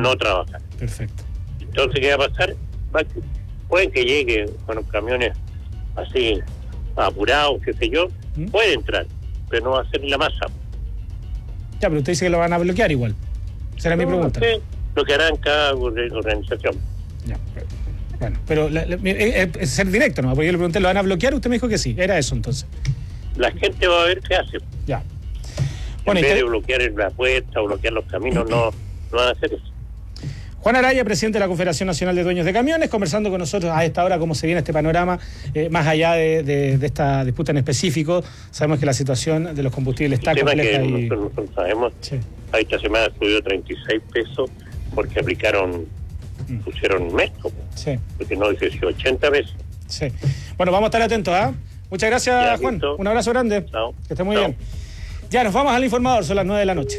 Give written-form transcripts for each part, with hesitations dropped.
no trabajar. Perfecto. Entonces, ¿qué va a pasar? Pueden que lleguen con los camiones así, apurados, qué sé yo, puede entrar, pero no va a ser la masa. Ya, pero usted dice que lo van a bloquear igual. Será mi pregunta. No sé lo que harán cada organización. Ya, bueno, pero es ser directo, ¿no? Porque yo le pregunté, ¿lo van a bloquear? Usted me dijo que sí, era eso entonces. La gente va a ver qué hace. Ya. Bueno, en vez de bloquear la puerta o bloquear los caminos, no van a hacer eso. Juan Araya, presidente de la Confederación Nacional de Dueños de Camiones, conversando con nosotros a esta hora cómo se viene este panorama, más allá de esta disputa en específico. Sabemos que la situación de los combustibles está compleja. Nosotros sabemos, sí. Esta semana subió 36 pesos porque pusieron metro, sí. Porque no dice 80 pesos. Sí. Bueno, vamos a estar atentos, ¿ah? Muchas gracias, ya, Juan. Listo. Un abrazo grande. Chao. Que esté muy bien. Ya, nos vamos al informador, son las 9 de la noche.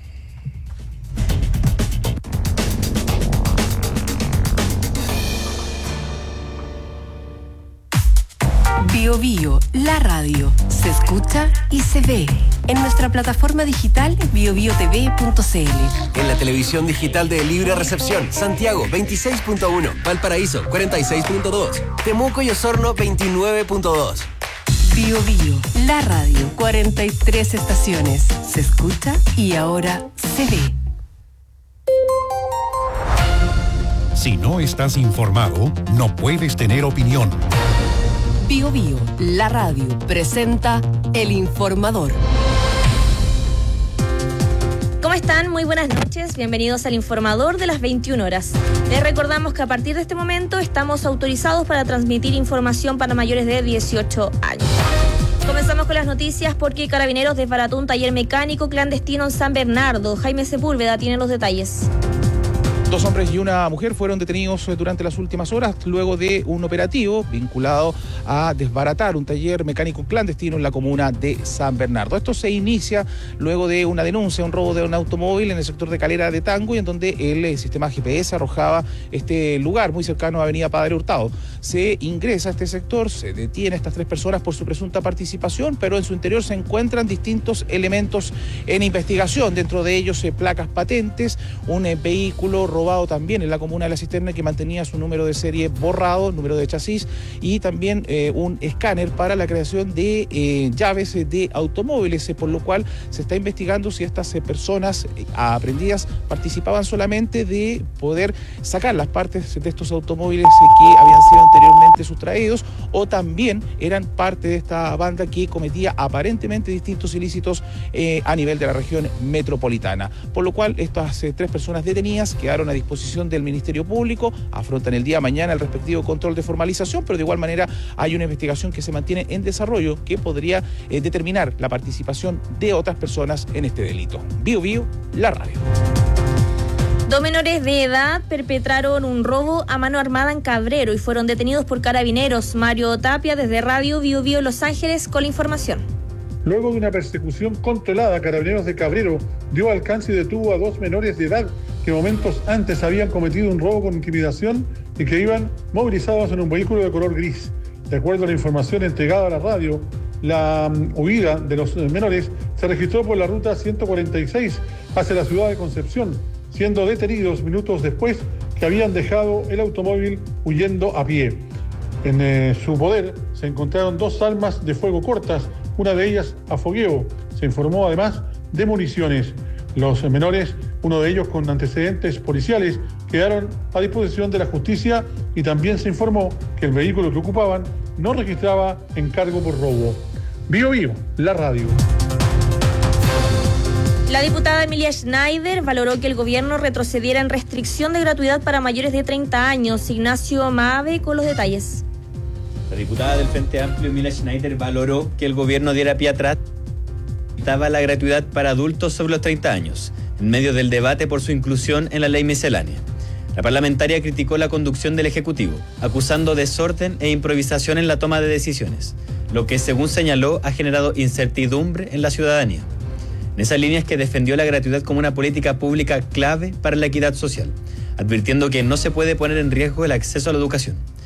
Bio Bio, la radio, se escucha y se ve en nuestra plataforma digital biobiotv.cl. En la televisión digital de Libre Recepción, Santiago 26.1, Valparaíso 46.2, Temuco y Osorno 29.2. Bio Bio, la radio, 43 estaciones, se escucha y ahora se ve. Si no estás informado, no puedes tener opinión. Bio Bio, la radio, presenta El Informador. ¿Cómo están? Muy buenas noches. Bienvenidos al Informador de las 21 horas. Les recordamos que a partir de este momento estamos autorizados para transmitir información para mayores de 18 años. Comenzamos con las noticias porque Carabineros desbarató un taller mecánico clandestino en San Bernardo. Jaime Sepúlveda tiene los detalles. 2 hombres y una mujer fueron detenidos durante las últimas horas luego de un operativo vinculado a desbaratar un taller mecánico clandestino en la comuna de San Bernardo. Esto se inicia luego de una denuncia, un robo de un automóvil en el sector de Calera de Tango, y en donde el sistema GPS arrojaba este lugar muy cercano a Avenida Padre Hurtado. Se ingresa a este sector, se detiene a estas 3 personas por su presunta participación, pero en su interior se encuentran distintos elementos en investigación, dentro de ellos placas patentes, un vehículo robado también en la comuna de La Cisterna que mantenía su número de serie borrado, número de chasis, y también un escáner para la creación de llaves de automóviles, por lo cual se está investigando si estas personas aprehendidas participaban solamente de poder sacar las partes de estos automóviles que habían sido anteriormente sustraídos, o también eran parte de esta banda que cometía aparentemente distintos ilícitos a nivel de la región metropolitana. Por lo cual estas 3 personas detenidas quedaron a disposición del Ministerio Público, afrontan el día de mañana el respectivo control de formalización, pero de igual manera hay una investigación que se mantiene en desarrollo que podría determinar la participación de otras personas en este delito. Bio Bio, la radio. 2 menores de edad perpetraron un robo a mano armada en Cabrero y fueron detenidos por Carabineros. Mario Tapia desde Radio Bio Bio Los Ángeles con la información. Luego de una persecución controlada, Carabineros de Cabrero dio alcance y detuvo a 2 menores de edad que momentos antes habían cometido un robo con intimidación y que iban movilizados en un vehículo de color gris. De acuerdo a la información entregada a la radio, la huida de los menores se registró por la ruta 146 hacia la ciudad de Concepción, siendo detenidos minutos después que habían dejado el automóvil huyendo a pie. En su poder se encontraron 2 armas de fuego cortas, una de ellas a fogueo. Se informó además de municiones. Los menores, uno de ellos con antecedentes policiales, quedaron a disposición de la justicia, y también se informó que el vehículo que ocupaban no registraba encargo por robo. Bio Bio, la radio. La diputada Emilia Schneider valoró que el gobierno retrocediera en restricción de gratuidad para mayores de 30 años. Ignacio Maave con los detalles. La diputada del Frente Amplio, Emilia Schneider, valoró que el gobierno diera pie atrás daba la gratuidad para adultos sobre los 30 años, en medio del debate por su inclusión en la ley miscelánea. La parlamentaria criticó la conducción del Ejecutivo, acusando desorden e improvisación en la toma de decisiones, lo que, según señaló, ha generado incertidumbre en la ciudadanía. En esa línea es que defendió la gratuidad como una política pública clave para la equidad social, advirtiendo que no se puede poner en riesgo el acceso a la educación.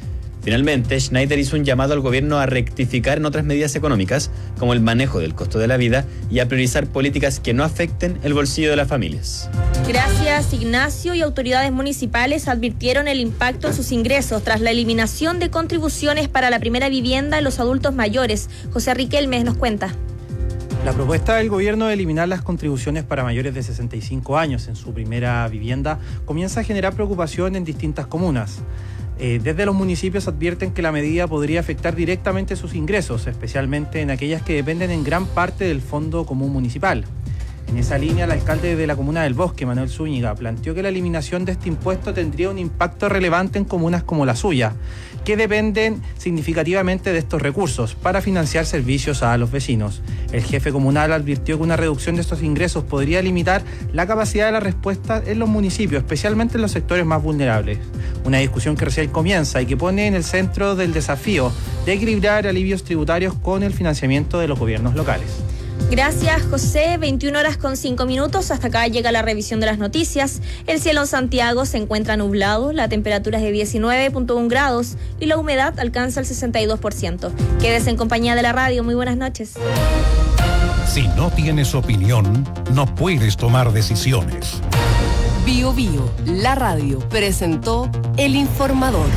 Finalmente, Schneider hizo un llamado al gobierno a rectificar en otras medidas económicas, como el manejo del costo de la vida, y a priorizar políticas que no afecten el bolsillo de las familias. Gracias, Ignacio. Y autoridades municipales advirtieron el impacto en sus ingresos tras la eliminación de contribuciones para la primera vivienda en los adultos mayores. José Riquelme nos cuenta. La propuesta del gobierno de eliminar las contribuciones para mayores de 65 años en su primera vivienda comienza a generar preocupación en distintas comunas. Desde los municipios advierten que la medida podría afectar directamente sus ingresos, especialmente en aquellas que dependen en gran parte del Fondo Común Municipal. En esa línea, el alcalde de la comuna del Bosque, Manuel Zúñiga, planteó que la eliminación de este impuesto tendría un impacto relevante en comunas como la suya, que dependen significativamente de estos recursos para financiar servicios a los vecinos. El jefe comunal advirtió que una reducción de estos ingresos podría limitar la capacidad de la respuesta en los municipios, especialmente en los sectores más vulnerables. Una discusión que recién comienza y que pone en el centro del desafío de equilibrar alivios tributarios con el financiamiento de los gobiernos locales. Gracias, José. 21:05. Hasta acá llega la revisión de las noticias. El cielo en Santiago se encuentra nublado, la temperatura es de 19.1 grados y la humedad alcanza el 62%. Quédese en compañía de la radio. Muy buenas noches. Si no tienes opinión, no puedes tomar decisiones. Bio Bio, la radio, presentó El Informador.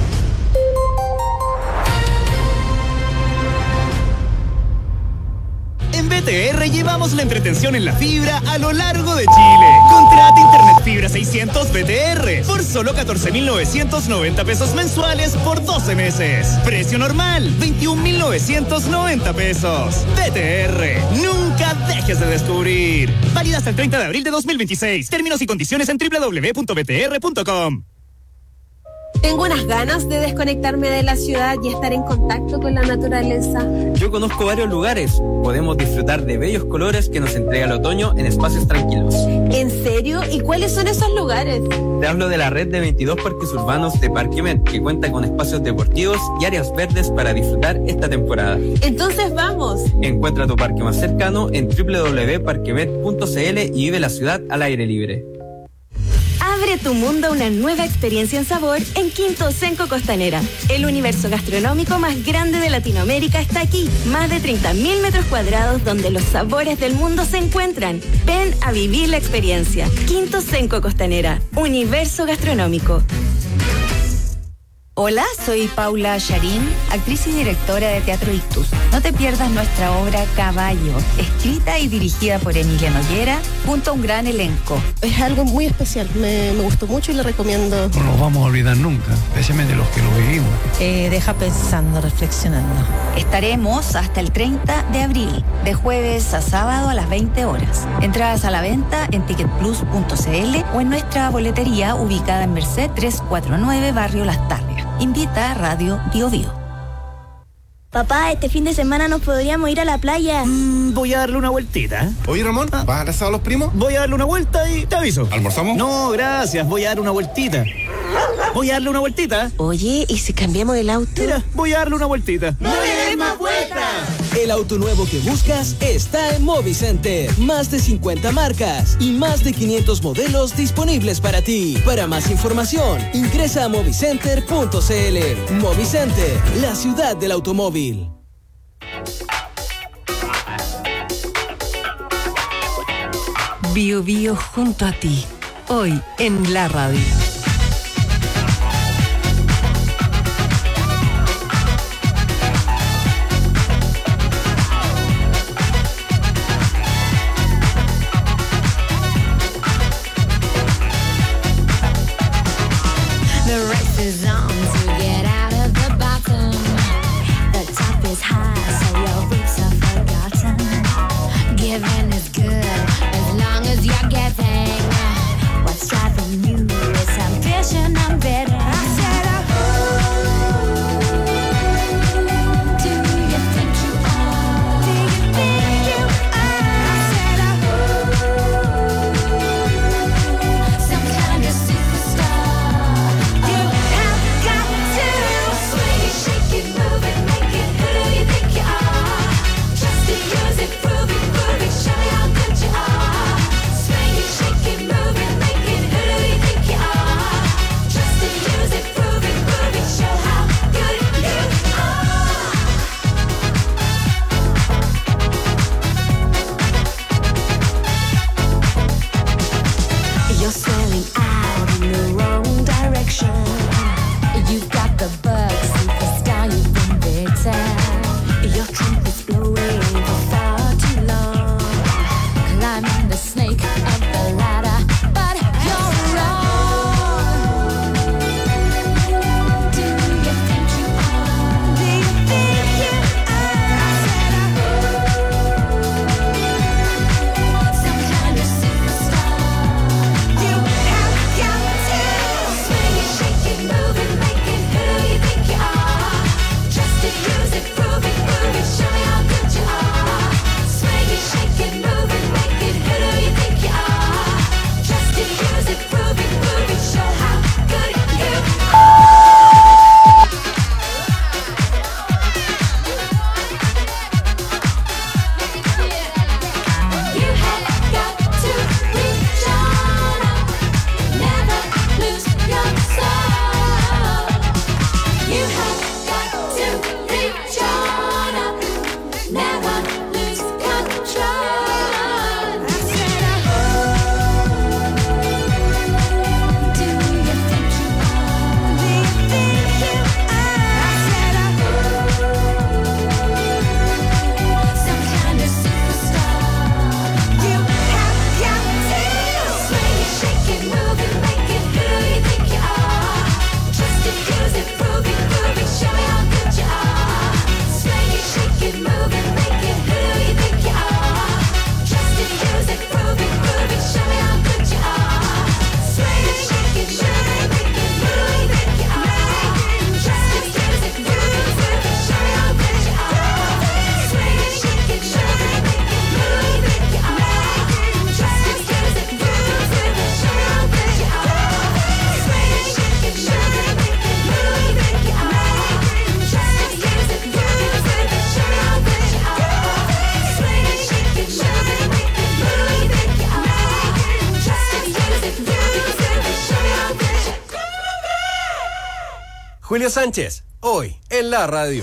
En BTR llevamos la entretención en la fibra a lo largo de Chile. Contrata Internet Fibra 600 BTR por solo 14.990 pesos mensuales por 12 meses. Precio normal, 21.990 pesos. BTR, nunca dejes de descubrir. Válida hasta el 30 de abril de 2026. Términos y condiciones en www.btr.com. Tengo unas ganas de desconectarme de la ciudad y estar en contacto con la naturaleza. Yo conozco varios lugares. Podemos disfrutar de bellos colores que nos entrega el otoño en espacios tranquilos. ¿En serio? ¿Y cuáles son esos lugares? Te hablo de la red de 22 parques urbanos de Parquemet, que cuenta con espacios deportivos y áreas verdes para disfrutar esta temporada. Entonces vamos. Encuentra tu parque más cercano en www.parquemet.cl y vive la ciudad al aire libre. Abre tu mundo a una nueva experiencia en sabor en Quinto Senco Costanera. El universo gastronómico más grande de Latinoamérica está aquí. Más de 30.000 metros cuadrados donde los sabores del mundo se encuentran. Ven a vivir la experiencia. Quinto Senco Costanera. Universo gastronómico. Hola, soy Paula Charín, actriz y directora de Teatro Ictus. No te pierdas nuestra obra Caballo, escrita y dirigida por Emilia Noguera, junto a un gran elenco. Es algo muy especial, me gustó mucho y le recomiendo. No nos vamos a olvidar nunca, especialmente los que lo vivimos. Deja pensando, reflexionando. Estaremos hasta el 30 de abril, de jueves a sábado a las 20 horas. Entradas a la venta en ticketplus.cl o en nuestra boletería ubicada en Merced 349, Barrio Las Tarrias. Invita a Radio Bio Bio. Papá, este fin de semana nos podríamos ir a la playa. Voy a darle una vueltita. Oye, Ramón, ¿vas al asado a los primos? Voy a darle una vuelta y te aviso. ¿Almorzamos? No, gracias, voy a darle una vueltita. Voy a darle una vueltita. Oye, ¿y si cambiamos el auto? Mira, voy a darle una vueltita. ¡No le des más vueltas! El auto nuevo que buscas está en Movicenter. Más de 50 marcas y más de 500 modelos disponibles para ti. Para más información, ingresa a movicenter.cl. Movicenter, la ciudad del automóvil. Bio Bio junto a ti. Hoy en la radio. Giving is good as long as you're giving. What's driving you is a Julio Sánchez, hoy en la radio.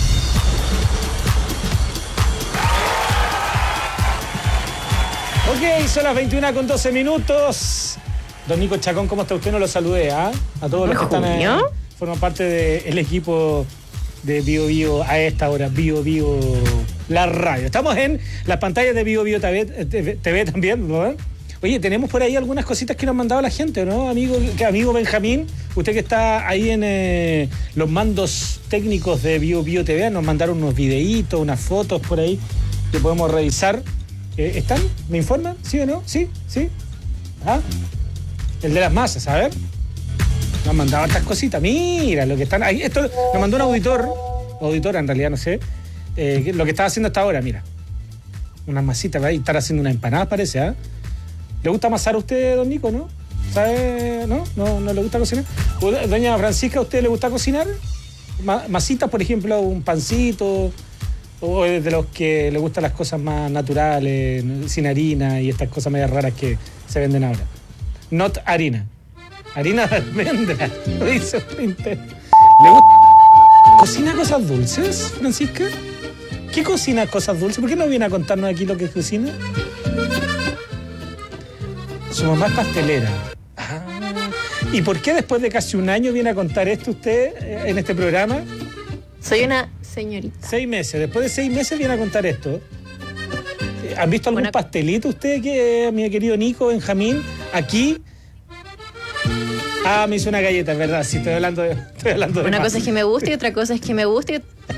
Ok, son las 21:12. Don Nico Chacón, ¿cómo está usted? No lo saludé, ¿ah? A todos los que están forman parte del equipo de Bio Bio a esta hora, Bio Bio la radio. Estamos en las pantallas de Bio Bio TV también, ¿no? Oye, tenemos por ahí algunas cositas que nos ha mandado la gente, ¿no? Amigo Benjamín, usted que está ahí en los mandos técnicos de Bio Bio TV, nos mandaron unos videitos, unas fotos por ahí que podemos revisar. ¿Están? ¿Me informan? ¿Sí o no? ¿Sí? ¿Ah? El de las masas, a ver. Nos han mandado estas cositas. Mira lo que están ahí. Esto nos mandó un auditora en realidad, no sé. Lo que estaba haciendo hasta ahora, mira. Unas masitas ahí. Estar haciendo una empanada, parece, ¿ah? ¿Le gusta amasar a usted, don Nico, no? ¿Sabe? ¿No le gusta cocinar? Doña Francisca, ¿a usted le gusta cocinar? Masitas, por ejemplo, un pancito. ¿O es de los que le gustan las cosas más naturales, sin harina y estas cosas medias raras que se venden ahora? Not harina. Harina de almendra. Lo dice Sprinter. ¿Le gusta? ¿Cocina cosas dulces, Francisca? ¿Qué cocina cosas dulces? ¿Por qué no viene a contarnos aquí lo que cocina? Su mamá es pastelera. ¿Y por qué después de casi un año viene a contar esto usted en este programa? Soy una señorita. 6 meses. Después de 6 meses viene a contar esto. ¿Han visto algún pastelito usted, mi querido Nico, Benjamín? Aquí. Me hizo una galleta, es verdad. Sí, estoy hablando de una cosa es que me guste y otra cosa es que me guste.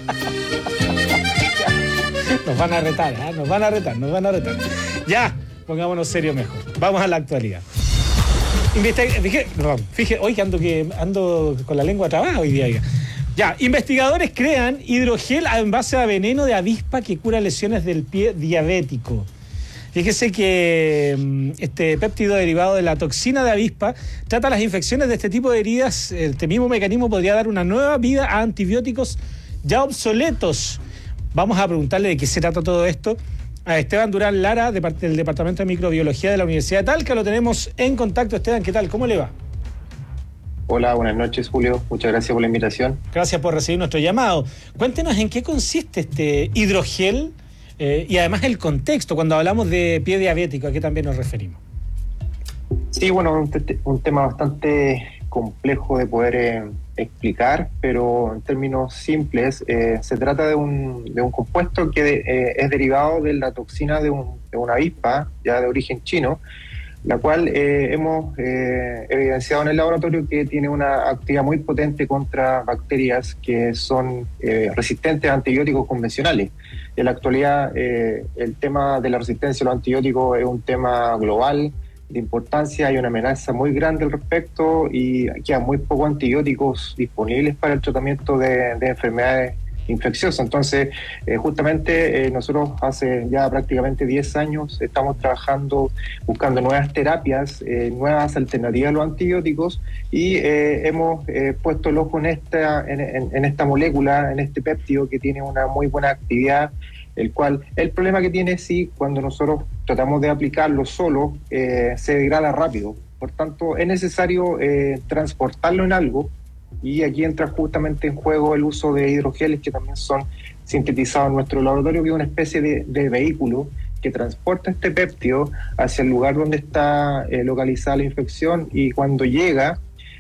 Nos van a retar, ¿eh? Nos van a retar. Ya, pongámonos serio mejor. Vamos a la actualidad. Fíjate, hoy que ando con la lengua trabada hoy día. Ya, investigadores crean hidrogel en base a veneno de avispa que cura lesiones del pie diabético. Fíjese que este péptido derivado de la toxina de avispa trata las infecciones de este tipo de heridas. Este mismo mecanismo podría dar una nueva vida a antibióticos ya obsoletos. Vamos a preguntarle de qué se trata todo esto a Esteban Durán Lara, del Departamento de Microbiología de la Universidad de Talca. Lo tenemos en contacto. Esteban, ¿qué tal? ¿Cómo le va? Hola, buenas noches, Julio. Muchas gracias por la invitación. Gracias por recibir nuestro llamado. Cuéntenos en qué consiste este hidrogel y además el contexto cuando hablamos de pie diabético, ¿a qué también nos referimos? Sí, bueno, un tema bastante complejo de poder explicar, pero en términos simples, se trata de un compuesto que es derivado de la toxina de una avispa, ya de origen chino, la cual hemos evidenciado en el laboratorio que tiene una actividad muy potente contra bacterias que son resistentes a antibióticos convencionales. En la actualidad, el tema de la resistencia a los antibióticos es un tema global de importancia, hay una amenaza muy grande al respecto y quedan muy pocos antibióticos disponibles para el tratamiento de enfermedades infecciosa. Entonces, justamente nosotros hace ya prácticamente 10 años estamos trabajando, buscando nuevas terapias, nuevas alternativas a los antibióticos y hemos puesto el ojo en esta molécula, en este péptido que tiene una muy buena actividad, el problema que tiene sí, cuando nosotros tratamos de aplicarlo solo, se degrada rápido. Por tanto, es necesario transportarlo en algo. Y aquí entra justamente en juego el uso de hidrogeles que también son sintetizados en nuestro laboratorio, que es una especie de vehículo que transporta este péptido hacia el lugar donde está localizada la infección y cuando llega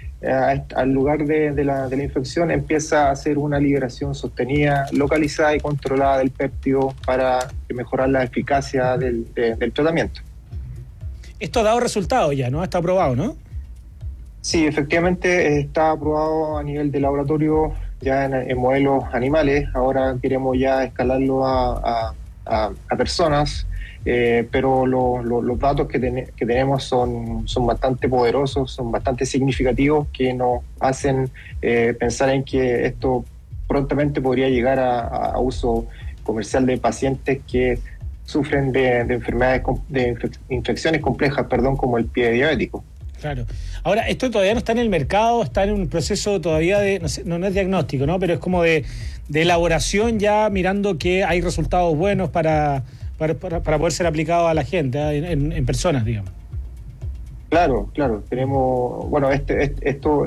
al lugar de la infección empieza a hacer una liberación sostenida, localizada y controlada del péptido para mejorar la eficacia del tratamiento. Esto ha dado resultados ya, ¿no? Está aprobado, ¿no? Sí, efectivamente está aprobado a nivel de laboratorio ya en modelos animales. Ahora queremos ya escalarlo a personas, pero los datos que tenemos son bastante poderosos, son bastante significativos, que nos hacen pensar en que esto prontamente podría llegar a uso comercial de pacientes que sufren de enfermedades, de infecciones complejas, como el pie diabético. Claro. Ahora, esto todavía no está en el mercado, está en un proceso todavía de, no es diagnóstico, ¿no? Pero es como de elaboración ya mirando que hay resultados buenos para poder ser aplicado a la gente, en personas, digamos. Claro. Tenemos, bueno, esto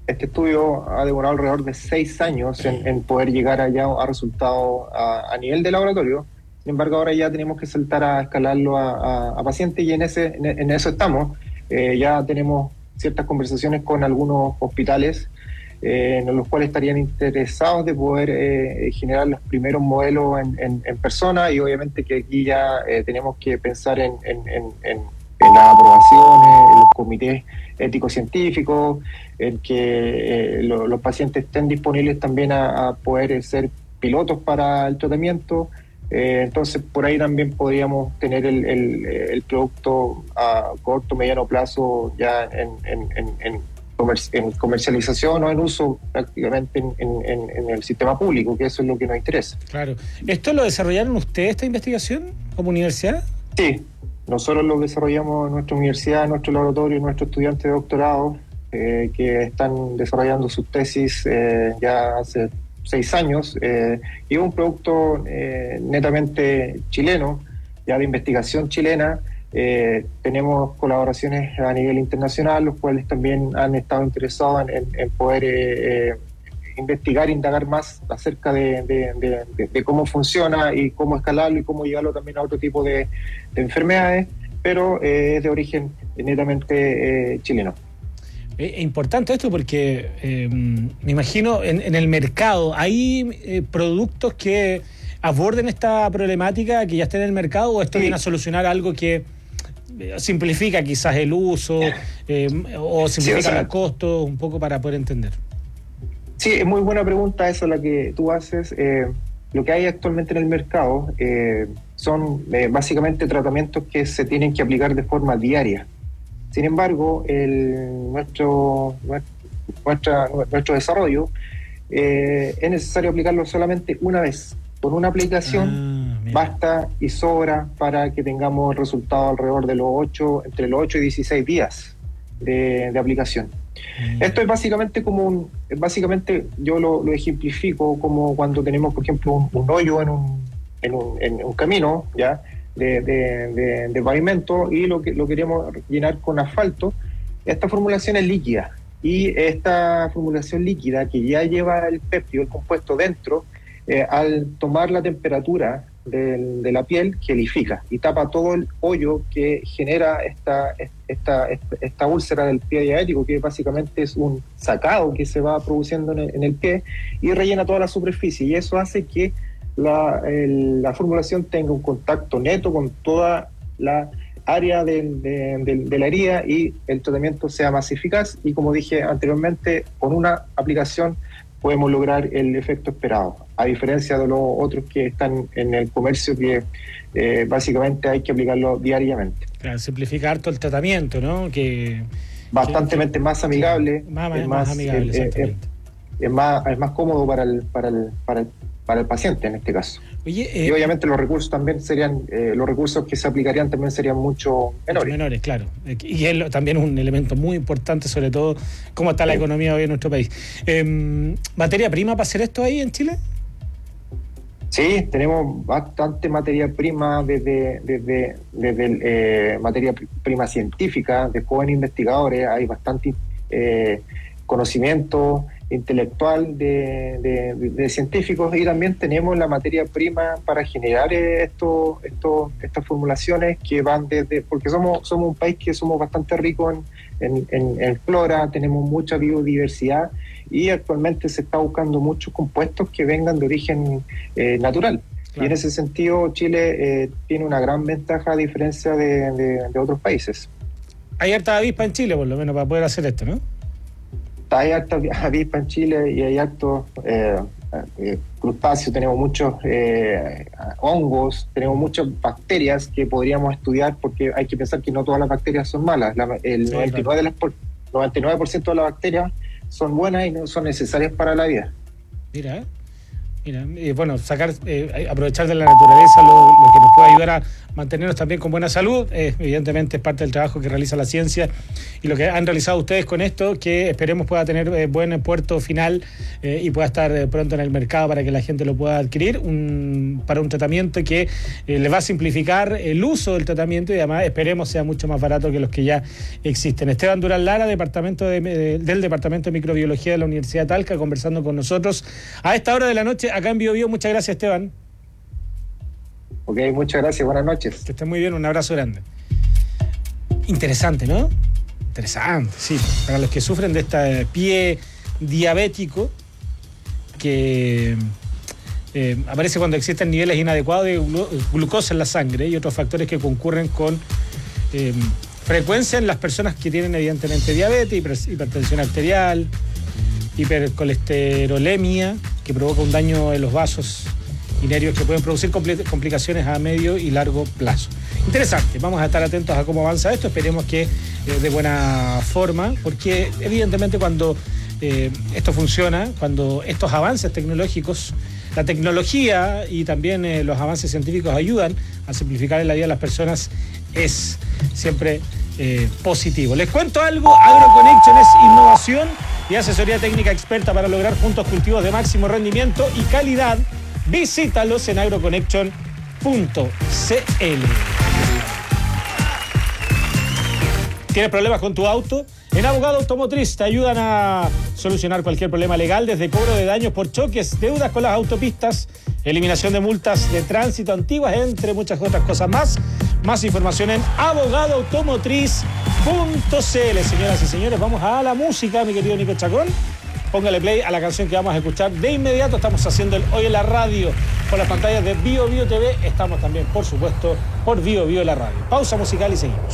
este estudio ha demorado alrededor de 6 años en poder llegar allá a resultados a nivel de laboratorio. Sin embargo, ahora ya tenemos que saltar a escalarlo a pacientes y en eso estamos. Ya tenemos ciertas conversaciones con algunos hospitales en los cuales estarían interesados de poder generar los primeros modelos en persona, y obviamente que aquí ya tenemos que pensar en las aprobaciones, en los comités éticos científicos, en que los pacientes estén disponibles también a poder ser pilotos para el tratamiento. Entonces por ahí también podríamos tener el producto a corto, mediano plazo ya en comercialización o en uso prácticamente en el sistema público, que eso es lo que nos interesa. Claro. ¿Esto lo desarrollaron ustedes, esta investigación, como universidad? Sí, nosotros lo desarrollamos en nuestra universidad, en nuestro laboratorio, en nuestros estudiantes de doctorado, que están desarrollando sus tesis ya hace 6 años, y es un producto netamente chileno, ya de investigación chilena. Tenemos colaboraciones a nivel internacional, los cuales también han estado interesados en poder investigar, indagar más acerca de cómo funciona y cómo escalarlo y cómo llevarlo también a otro tipo de enfermedades, pero es de origen netamente chileno. Es importante esto porque me imagino en el mercado hay productos que aborden esta problemática, que ya estén en el mercado, o esto viene a solucionar algo que simplifica quizás el uso o simplifica los costos, un poco para poder entender. Sí, es muy buena pregunta esa la que tú haces. Lo que hay actualmente en el mercado son básicamente tratamientos que se tienen que aplicar de forma diaria. Sin embargo, nuestro desarrollo es necesario aplicarlo solamente una vez. Con una aplicación basta y sobra para que tengamos el resultado alrededor de entre los 8 y 16 días de aplicación. Esto es básicamente básicamente yo lo ejemplifico como cuando tenemos, por ejemplo, un hoyo en un camino, ¿ya? De pavimento, y lo queremos llenar con asfalto. Esta formulación es líquida, y esta formulación líquida que ya lleva el péptido, el compuesto dentro, al tomar la temperatura de la piel, gelifica y tapa todo el hoyo que genera esta úlcera del pie diabético, que básicamente es un sacado que se va produciendo en el pie, y rellena toda la superficie, y eso hace que la formulación tenga un contacto neto con toda la área de la herida, y el tratamiento sea más eficaz. Y como dije anteriormente, con una aplicación podemos lograr el efecto esperado, a diferencia de los otros que están en el comercio, que básicamente hay que aplicarlo diariamente. Claro, simplifica harto el tratamiento, ¿no? Bastantemente más amigable, más amigable, exactamente. Es más cómodo para el paciente en este caso. Oye, y obviamente los recursos también serían, los recursos que se aplicarían también serían mucho menores. Claro. Y es también un elemento muy importante, sobre todo cómo está la economía hoy en nuestro país. ¿Materia prima para hacer esto ahí en Chile? Sí, tenemos bastante materia prima desde materia prima científica, de jóvenes investigadores. Hay bastante conocimiento intelectual de científicos, y también tenemos la materia prima para generar estas formulaciones que van porque somos un país que somos bastante ricos en flora, tenemos mucha biodiversidad, y actualmente se está buscando muchos compuestos que vengan de origen natural. Claro. Y en ese sentido Chile tiene una gran ventaja a diferencia de otros países. Hay harta avispa en Chile, por lo menos, para poder hacer esto, ¿no? Hay harta avispa en Chile, y hay hartos crustáceos, tenemos muchos hongos, tenemos muchas bacterias que podríamos estudiar, porque hay que pensar que no todas las bacterias son malas. El 99% de las bacterias son buenas y no son necesarias para la vida. Mira, Mira, bueno, aprovechar de la naturaleza lo que nos puede ayudar a mantenernos también con buena salud, evidentemente es parte del trabajo que realiza la ciencia y lo que han realizado ustedes con esto, que esperemos pueda tener buen puerto final y pueda estar pronto en el mercado para que la gente lo pueda adquirir, para un tratamiento que le va a simplificar el uso del tratamiento y además esperemos sea mucho más barato que los que ya existen. Esteban Durán Lara, del Departamento de Microbiología de la Universidad de Talca, conversando con nosotros a esta hora de la noche acá en BioBio. Muchas gracias, Esteban. Ok, muchas gracias, buenas noches. Que estén muy bien, un abrazo grande. Interesante, ¿no? Interesante, sí. Para los que sufren de este pie diabético, que aparece cuando existen niveles inadecuados de glucosa en la sangre y otros factores que concurren con frecuencia en las personas que tienen evidentemente diabetes, hipertensión arterial, hipercolesterolemia, que provoca un daño en los vasos y nervios que pueden producir complicaciones a medio y largo plazo. Interesante, vamos a estar atentos a cómo avanza esto, esperemos que de buena forma, porque evidentemente cuando esto funciona, cuando estos avances tecnológicos, la tecnología y también los avances científicos ayudan a simplificar la vida de las personas, es siempre positivo. Les cuento algo, AgroConnection es innovación y asesoría técnica experta para lograr juntos cultivos de máximo rendimiento y calidad. Visítalos en agroconnection.cl. ¿Tienes problemas con tu auto? En Abogado Automotriz te ayudan a solucionar cualquier problema legal, desde cobro de daños por choques, deudas con las autopistas, eliminación de multas de tránsito antiguas, entre muchas otras cosas más. Más información en abogadoautomotriz.cl. Señoras y señores, vamos a la música, mi querido Nico Chacón. Póngale play a la canción que vamos a escuchar de inmediato. Estamos haciendo el Hoy en la Radio por las pantallas de BioBio TV. Estamos también, por supuesto, por BioBio la Radio. Pausa musical y seguimos.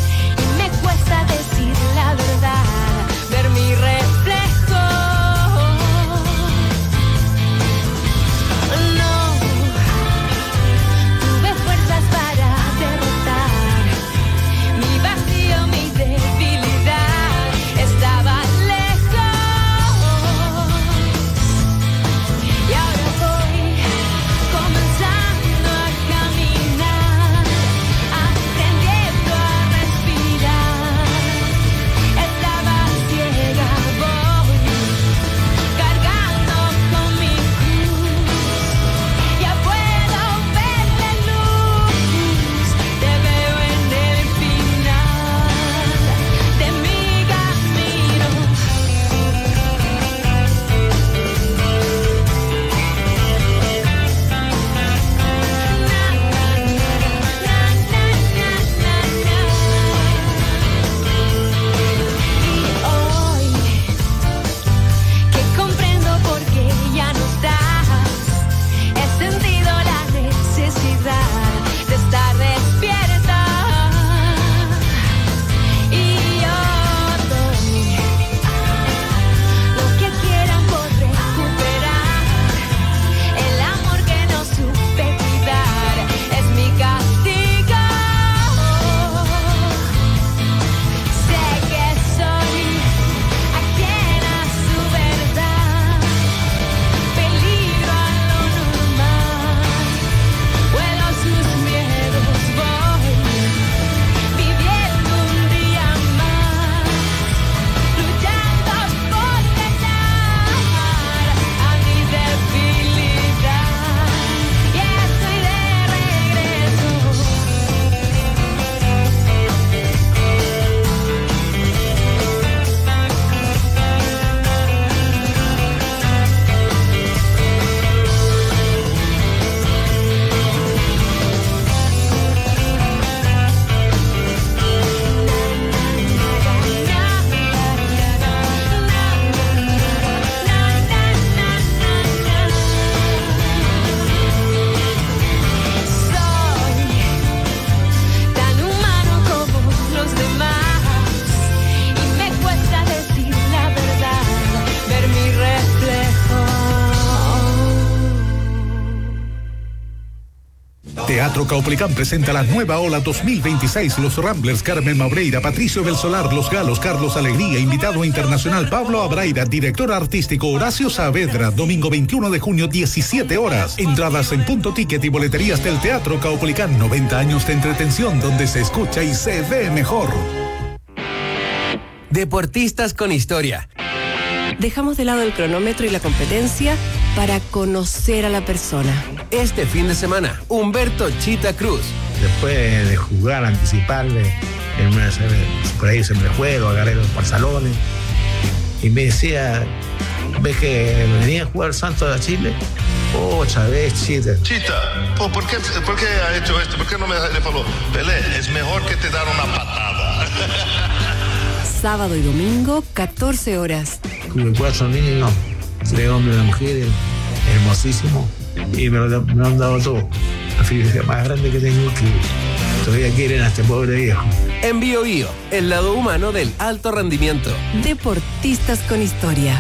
Ver mi reflejo Teatro Caupolicán presenta la nueva ola 2026. Los Ramblers, Carmen Maureira, Patricio del Solar, Los Galos, Carlos Alegría, invitado internacional Pablo Abraira, director artístico Horacio Saavedra, domingo 21 de junio, 17 horas. Entradas en Punto Ticket y boleterías del Teatro Caupolicán. 90 años de entretención donde se escucha y se ve mejor. Deportistas con historia. Dejamos de lado el cronómetro y la competencia para conocer a la persona. Este fin de semana, Humberto Chita Cruz. Después de jugar, anticiparle, por ahí se me juego, agarré los parsalones. Y me decía, ¿ves que venía a jugar Santos a Chile? Otra vez, Chita. Chita, ¿por qué ha hecho esto? ¿Por qué no me le faló? Pelé, es mejor que te dar una patada. Sábado y domingo, 14 horas. Tuve 4 niños, 3 hombres y 1 mujer, hermosísimo. Y me lo han dado todo. La felicidad más grande que tengo, que todavía quieren a este pobre viejo. En Bio Bio, el lado humano del alto rendimiento. Deportistas con historia.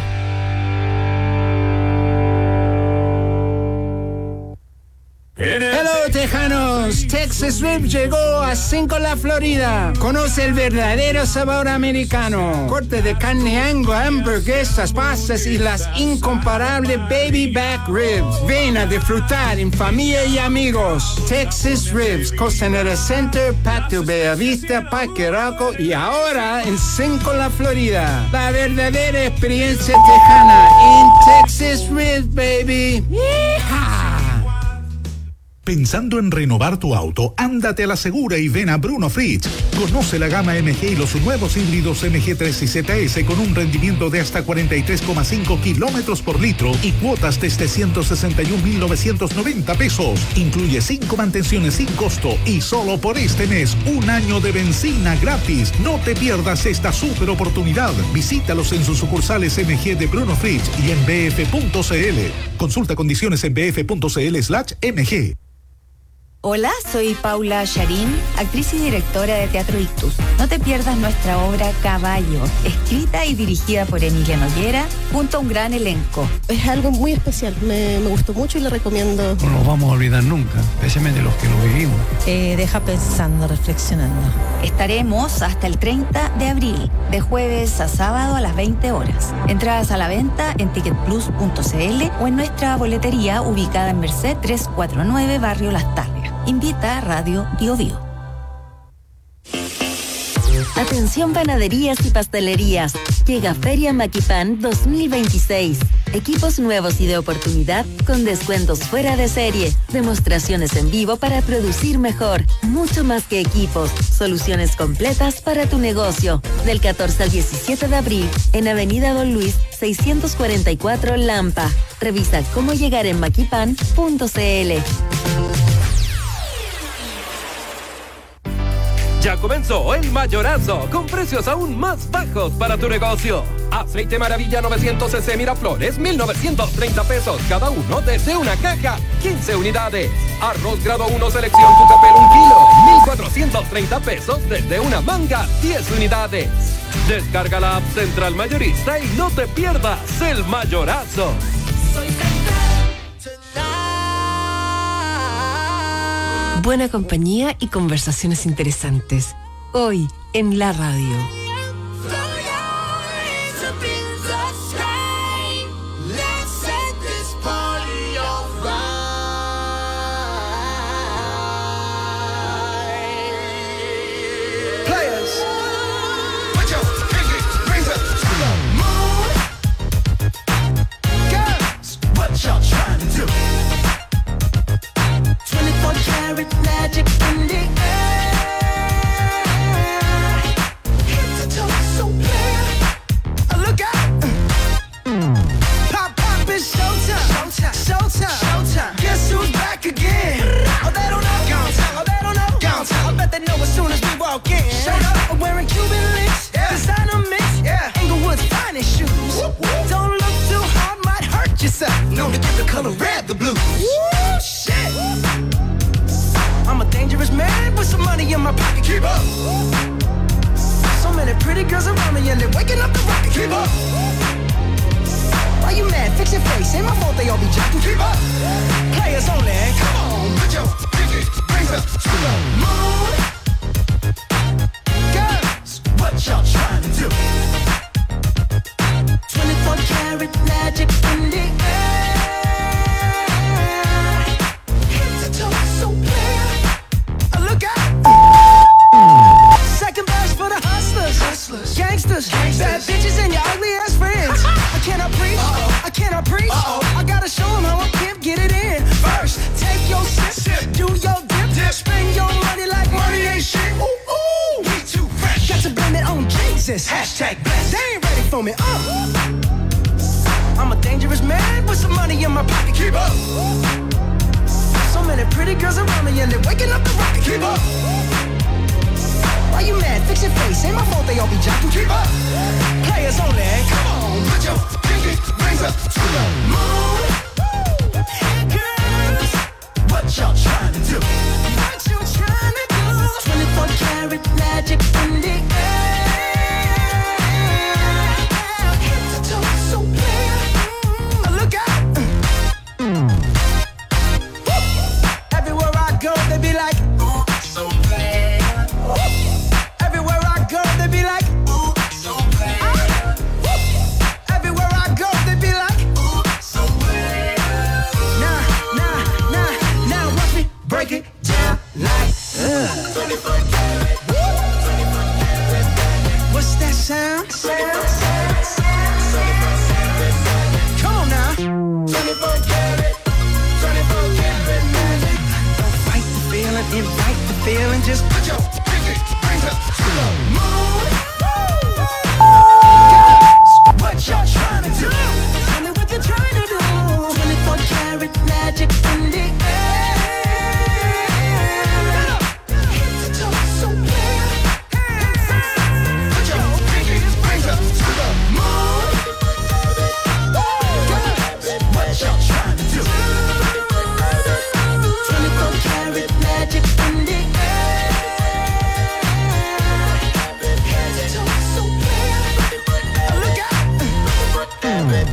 Hello, tejanos. Texas Rib llegó a Cinco-La, Florida. Conoce el verdadero sabor americano. Corte de carne Angus, hamburguesas, pastas y las incomparables baby back ribs. Ven a disfrutar en familia y amigos. Texas Ribs, Costanera Center, Patio Bellavista, Parque Arauco y ahora en Cinco-La, Florida. La verdadera experiencia tejana en Texas Ribs, baby. ¡Yeehaw! Pensando en renovar tu auto, ándate a la segura y ven a Bruno Fritz. Conoce la gama MG y los nuevos híbridos MG3 y ZS con un rendimiento de hasta 43,5 kilómetros por litro y cuotas desde 161,990 pesos. Incluye 5 mantenciones sin costo y solo por este mes 1 año de benzina gratis. No te pierdas esta super oportunidad. Visítalos en sus sucursales MG de Bruno Fritz y en bf.cl. Consulta condiciones en bf.cl/MG. Hola, soy Paula Charín, actriz y directora de Teatro Ictus. No te pierdas nuestra obra Caballo, escrita y dirigida por Emilia Noguera, junto a un gran elenco. Es algo muy especial, me gustó mucho y le recomiendo. No nos vamos a olvidar nunca, especialmente los que lo vivimos. Deja pensando, reflexionando. Estaremos hasta el 30 de abril, de jueves a sábado a las 20 horas. Entradas a la venta en ticketplus.cl o en nuestra boletería ubicada en Merced 349, Barrio Las Tarrias. Invita a Radio Bio Bio. Atención panaderías y pastelerías. Llega Feria Maquipan 2026. Equipos nuevos y de oportunidad con descuentos fuera de serie. Demostraciones en vivo para producir mejor. Mucho más que equipos. Soluciones completas para tu negocio. Del 14 al 17 de abril en Avenida Don Luis 644 Lampa. Revisa cómo llegar en maquipan.cl. Ya comenzó el mayorazo con precios aún más bajos para tu negocio. Aceite Maravilla 900 cc Miraflores, 1,930 pesos cada uno desde una caja, 15 unidades. Arroz grado 1 selección Tucapel 1 kilo, 1,430 pesos desde una manga, 10 unidades. Descarga la app Central Mayorista y no te pierdas el mayorazo. Buena compañía y conversaciones interesantes. Hoy en la radio. Magic in the air. Head to toe, so clear. Look out. Pop, pop, it's showtime. Showtime. Showtime. Showtime. Guess who's back again? Oh, they don't know. Oh, they don't know. I bet they know as soon as we walk in. Showed up. I'm wearing Cuban links. Yeah. Designer mix. Yeah. Inglewood's finest shoes. Whoop, whoop. Don't look too hard, might hurt yourself. Known to give the color red the blues. Woo, shit. I'm a dangerous man with some money in my pocket. Keep up. So many pretty girls around me and they're waking up the rocket. Keep up. Why you mad? Fix your face. Ain't my fault they all be jacking. Keep up. Players only. Come on, put your pinky for me. I'm a dangerous man with some money in my pocket. Keep up. So many pretty girls around me and they're waking up the rocket. Keep up. Why you mad? Fix your face. Ain't my fault they all be jocking. Keep up. Players only. Come on, put your pinky rings up to the moon. Hey girls, what y'all trying to do? What you trying to do? 24 karat magic in the air. Head to toe so clear. Look out. Everywhere I go, they be like, ooh, so clear. Everywhere I go, they be like, ooh, so clear. Everywhere I go, they be like, ooh, so clear. Now, watch me break it down like, 24 karat. What's that sound? Come on now. 24 karat, 24 karat magic. Don't fight the feeling, invite the feeling. Just put your pinky rings up to the moon. Girls, what y'all trying to do? Tell me what you're trying to do. 24 karat magic in the air. Head to toe so clear. Put your pinky rings up to the moon. Girls, what y'all trying to do? 24 karat magic in the air. Head to toe so clear. Look out.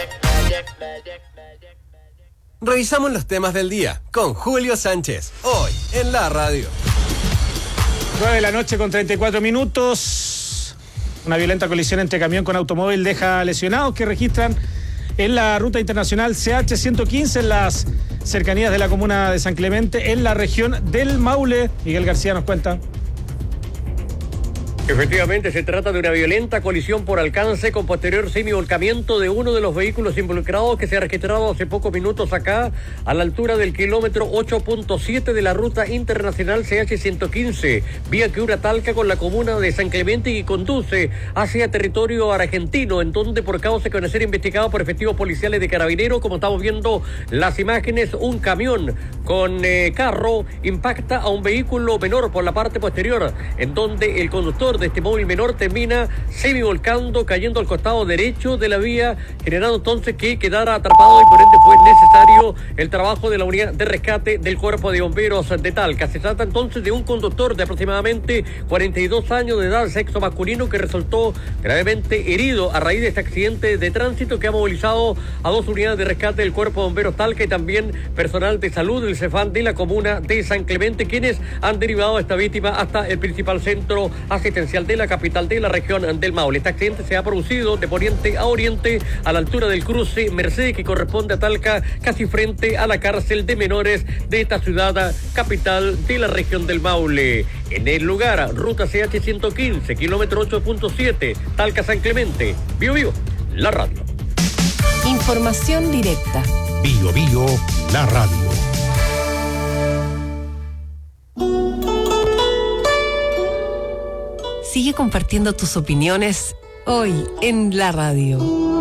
Revisamos los temas del día con Julio Sánchez, hoy en la radio. 9 de la noche con 34 minutos. Una violenta colisión entre camión con automóvil deja lesionados que registran en la ruta internacional CH-115 en las cercanías de la comuna de San Clemente, en la región del Maule. Miguel García nos cuenta. Efectivamente, se trata de una violenta colisión por alcance con posterior semivolcamiento de uno de los vehículos involucrados que se ha registrado hace pocos minutos acá, a la altura del kilómetro 8.7 de la ruta internacional CH-115, vía que une Talca con la comuna de San Clemente y conduce hacia territorio argentino, en donde por causa que van a ser investigados por efectivos policiales de Carabineros, como estamos viendo las imágenes, un camión con carro impacta a un vehículo menor por la parte posterior, en donde el conductor de este móvil menor termina semivolcando, cayendo al costado derecho de la vía, generando entonces que quedara atrapado y por ende fue necesario el trabajo de la unidad de rescate del Cuerpo de Bomberos de Talca. Se trata entonces de un conductor de aproximadamente 42 años de edad, sexo masculino, que resultó gravemente herido a raíz de este accidente de tránsito que ha movilizado a 2 unidades de rescate del Cuerpo de Bomberos Talca y también personal de salud del CEFAM de la comuna de San Clemente, quienes han derivado a esta víctima hasta el principal centro asistencial de la capital de la región del Maule. Este accidente se ha producido de poniente a oriente a la altura del cruce Mercedes, que corresponde a Talca, casi frente a la cárcel de menores de esta ciudad capital de la región del Maule. En el lugar, ruta CH-115, kilómetro 8.7, Talca San Clemente. Bio, la radio. Información directa. Bio, la radio. Sigue compartiendo tus opiniones hoy en la radio.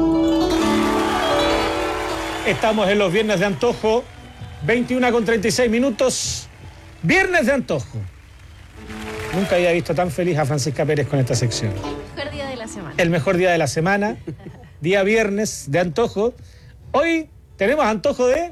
Estamos en los viernes de antojo, 21 con 36 minutos. Viernes de antojo. Nunca había visto tan feliz a Francisca Pérez con esta sección. El mejor día de la semana. El mejor día de la semana, día viernes de antojo. Hoy tenemos antojo de...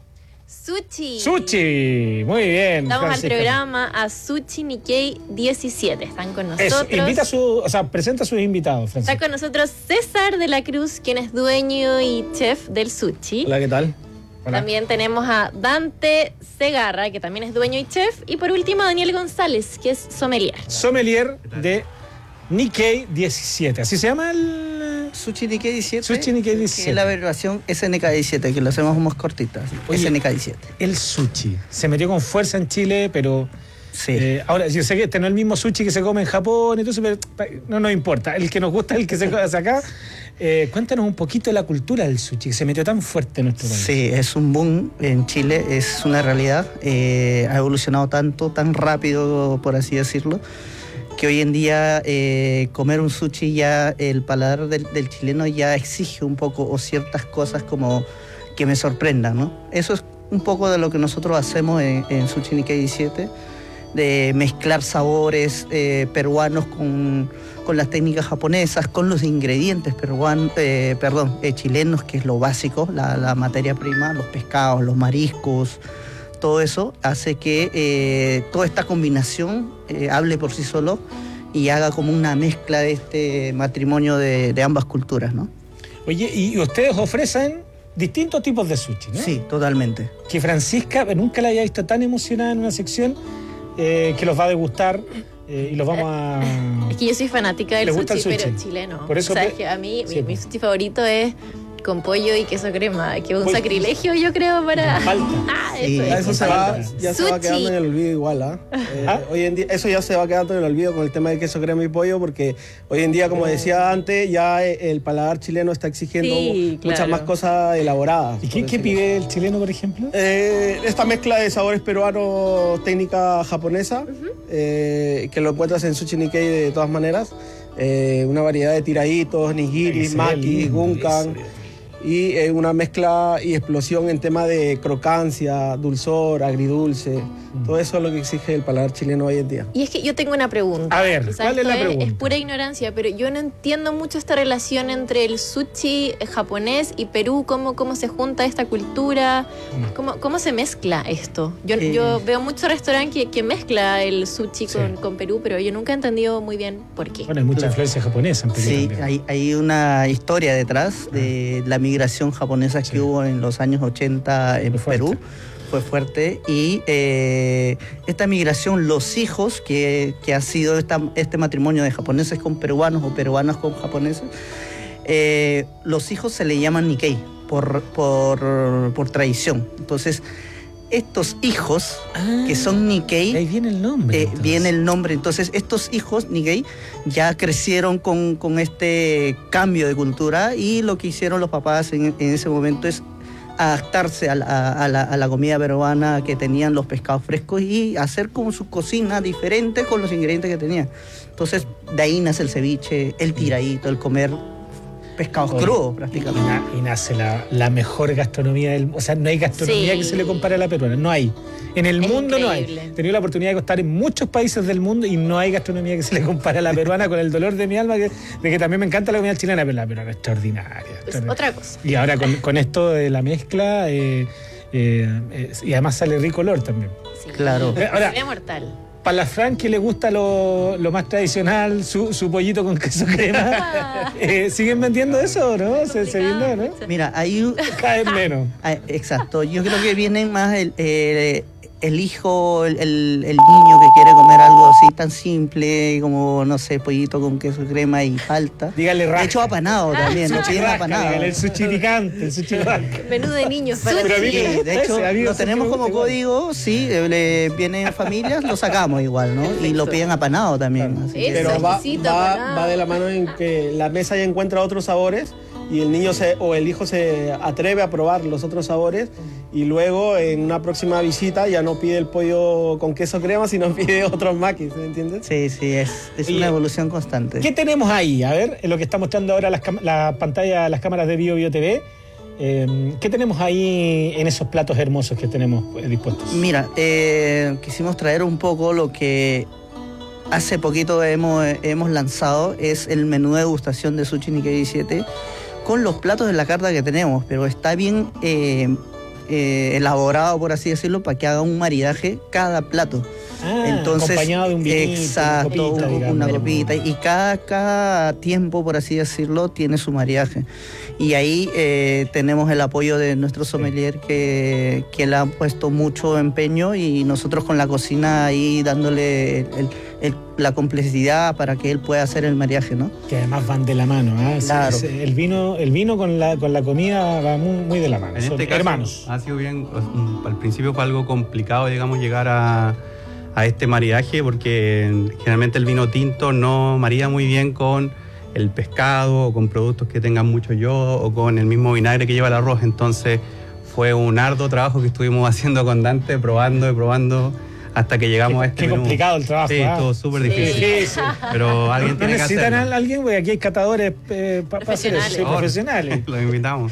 Sushi, muy bien. Estamos Francisca. al programa a Sushi Nikkei 17. Están con nosotros. Presenta a sus invitados, Francisca. Está con nosotros César de la Cruz, quien es dueño y chef del sushi. Hola, ¿qué tal? Hola. También tenemos a Dante Segarra, que también es dueño y chef. Y por último, Daniel González, que es sommelier. Sommelier de Nikkei 17. ¿Así se llama el...? Sushi Nikkei 17. Sushi Nikkei 17. Que es la versión SNK 17, que lo hacemos más cortita. Oye, SNK 17. El sushi se metió con fuerza en Chile, pero... Sí. Ahora, yo sé que este no es el mismo sushi que se come en Japón, entonces, pero no nos importa. El que nos gusta es el que se hace acá. Cuéntanos un poquito de la cultura del sushi, que se metió tan fuerte en nuestro país. Sí, es un boom en Chile, es una realidad. Ha evolucionado tanto, tan rápido, por así decirlo, que hoy en día comer un sushi ya, el paladar del chileno ya exige un poco o ciertas cosas como que me sorprendan, ¿no? Eso es un poco de lo que nosotros hacemos en Sushi Nikkei 17, de mezclar sabores peruanos con las técnicas japonesas, con los ingredientes chilenos, que es lo básico, la materia prima, los pescados, los mariscos. Todo eso hace que toda esta combinación hable por sí solo y haga como una mezcla de este matrimonio de ambas culturas, ¿no? Oye, y ustedes ofrecen distintos tipos de sushi, ¿no? Sí, totalmente. Que Francisca nunca la había visto tan emocionada en una sección que los va a degustar y los vamos a... Es que yo soy fanática del sushi, sushi, pero chileno. Por eso que a mí mi sushi favorito es con pollo y queso crema, que es un sacrilegio, yo creo, para... Eso se va quedando en el olvido igual, hoy en día eso ya se va quedando en el olvido con el tema de queso crema y pollo, porque hoy en día, como decía antes, ya el paladar chileno está exigiendo muchas más cosas elaboradas. ¿Y qué pide el chileno, por ejemplo? Esta mezcla de sabores peruanos, técnica japonesa, que lo encuentras en Sushi Nikkei de todas maneras, una variedad de tiraditos, nigiris, makis, gunkan, y una mezcla y explosión en tema de crocancia, dulzor, agridulce. Todo eso es lo que exige el paladar chileno hoy en día. Y es que yo tengo una pregunta. A ver, ¿cuál es la pregunta? Es pura ignorancia, pero yo no entiendo mucho esta relación entre el sushi japonés y Perú, cómo se junta esta cultura, cómo se mezcla esto. Yo veo muchos restaurantes que mezcla el sushi con Perú, pero yo nunca he entendido muy bien por qué. Bueno, hay mucha influencia japonesa en Perú. Sí, hay una historia detrás de la migración japonesa que hubo en los años 80 en Perú. Fue fuerte, y esta migración, los hijos que ha sido este matrimonio de japoneses con peruanos o peruanas con japoneses, los hijos se le llaman Nikkei por tradición. Entonces, estos hijos que son Nikkei, ahí viene el nombre. Entonces, estos hijos Nikkei ya crecieron con este cambio de cultura, y lo que hicieron los papás en ese momento es adaptarse a la comida peruana, que tenían los pescados frescos, y hacer como su cocina diferente con los ingredientes que tenían. Entonces, de ahí nace el ceviche, el tiradito, el comer pescados crudos prácticamente. Y nace la mejor gastronomía del mundo. O sea, no hay gastronomía que se le compare a la peruana. No hay. En el mundo no hay. He tenido la oportunidad de estar en muchos países del mundo y no hay gastronomía que se le compare a la peruana, con el dolor de mi alma de que también me encanta la comida chilena, pero la peruana es extraordinaria. Es otra cosa. Y ahora con esto de la mezcla, y además sale rico olor también. Sí. Claro. Ahora, sería mortal. Para la Fran, que le gusta lo más tradicional, su pollito con queso crema, ¿siguen vendiendo eso, no? ¿Se vende, no? Mira, hay... Cada vez menos. Exacto. Yo creo que viene más el hijo, el niño que quiere comer algo así tan simple como, no sé, pollito con queso crema y palta. Dígale rasca. De hecho, apanado también, lo piden apanado. Dígale el sushi picante, el sushi rasca. Menú de niños para sí, de hecho, lo tenemos como código, sí, vienen familias, lo sacamos igual, ¿no? Perfecto. Y lo piden apanado también. Así que... Pero va de la mano en que la mesa ya encuentra otros sabores, y el niño o el hijo se atreve a probar los otros sabores, y luego en una próxima visita ya no pide el pollo con queso crema, sino pide otros maquis, ¿me entiendes? Sí, es una evolución constante. ¿Qué tenemos ahí? A ver, en lo que está mostrando ahora la pantalla, las cámaras de BioBio TV, ¿qué tenemos ahí en esos platos hermosos que tenemos dispuestos? Mira, quisimos traer un poco lo que hace poquito hemos lanzado, es el menú de degustación de Sushi Nikkei 17, con los platos de la carta que tenemos, pero está bien elaborado, por así decirlo, para que haga un maridaje cada plato. Entonces, acompañado de un vinito, exacto, una copita, y cada tiempo, por así decirlo, tiene su maridaje. Y ahí tenemos el apoyo de nuestro sommelier que le ha puesto mucho empeño, y nosotros con la cocina ahí dándole la complejidad para que él pueda hacer el maridaje, ¿no? Que además van de la mano, ¿eh? Claro. El vino con la comida va muy de la mano. En Son este caso, hermanos. ha sido bien, al principio fue algo complicado, digamos, llegar a este maridaje, porque generalmente el vino tinto no marida muy bien con el pescado o con productos que tengan mucho yodo o con el mismo vinagre que lleva el arroz. Entonces fue un arduo trabajo que estuvimos haciendo con Dante, probando hasta que llegamos a este Qué menú. complicado el trabajo. Sí, estuvo súper difícil. Pero alguien ¿No tiene que necesitan hacerlo. a alguien? Porque aquí hay catadores profesionales. Los invitamos.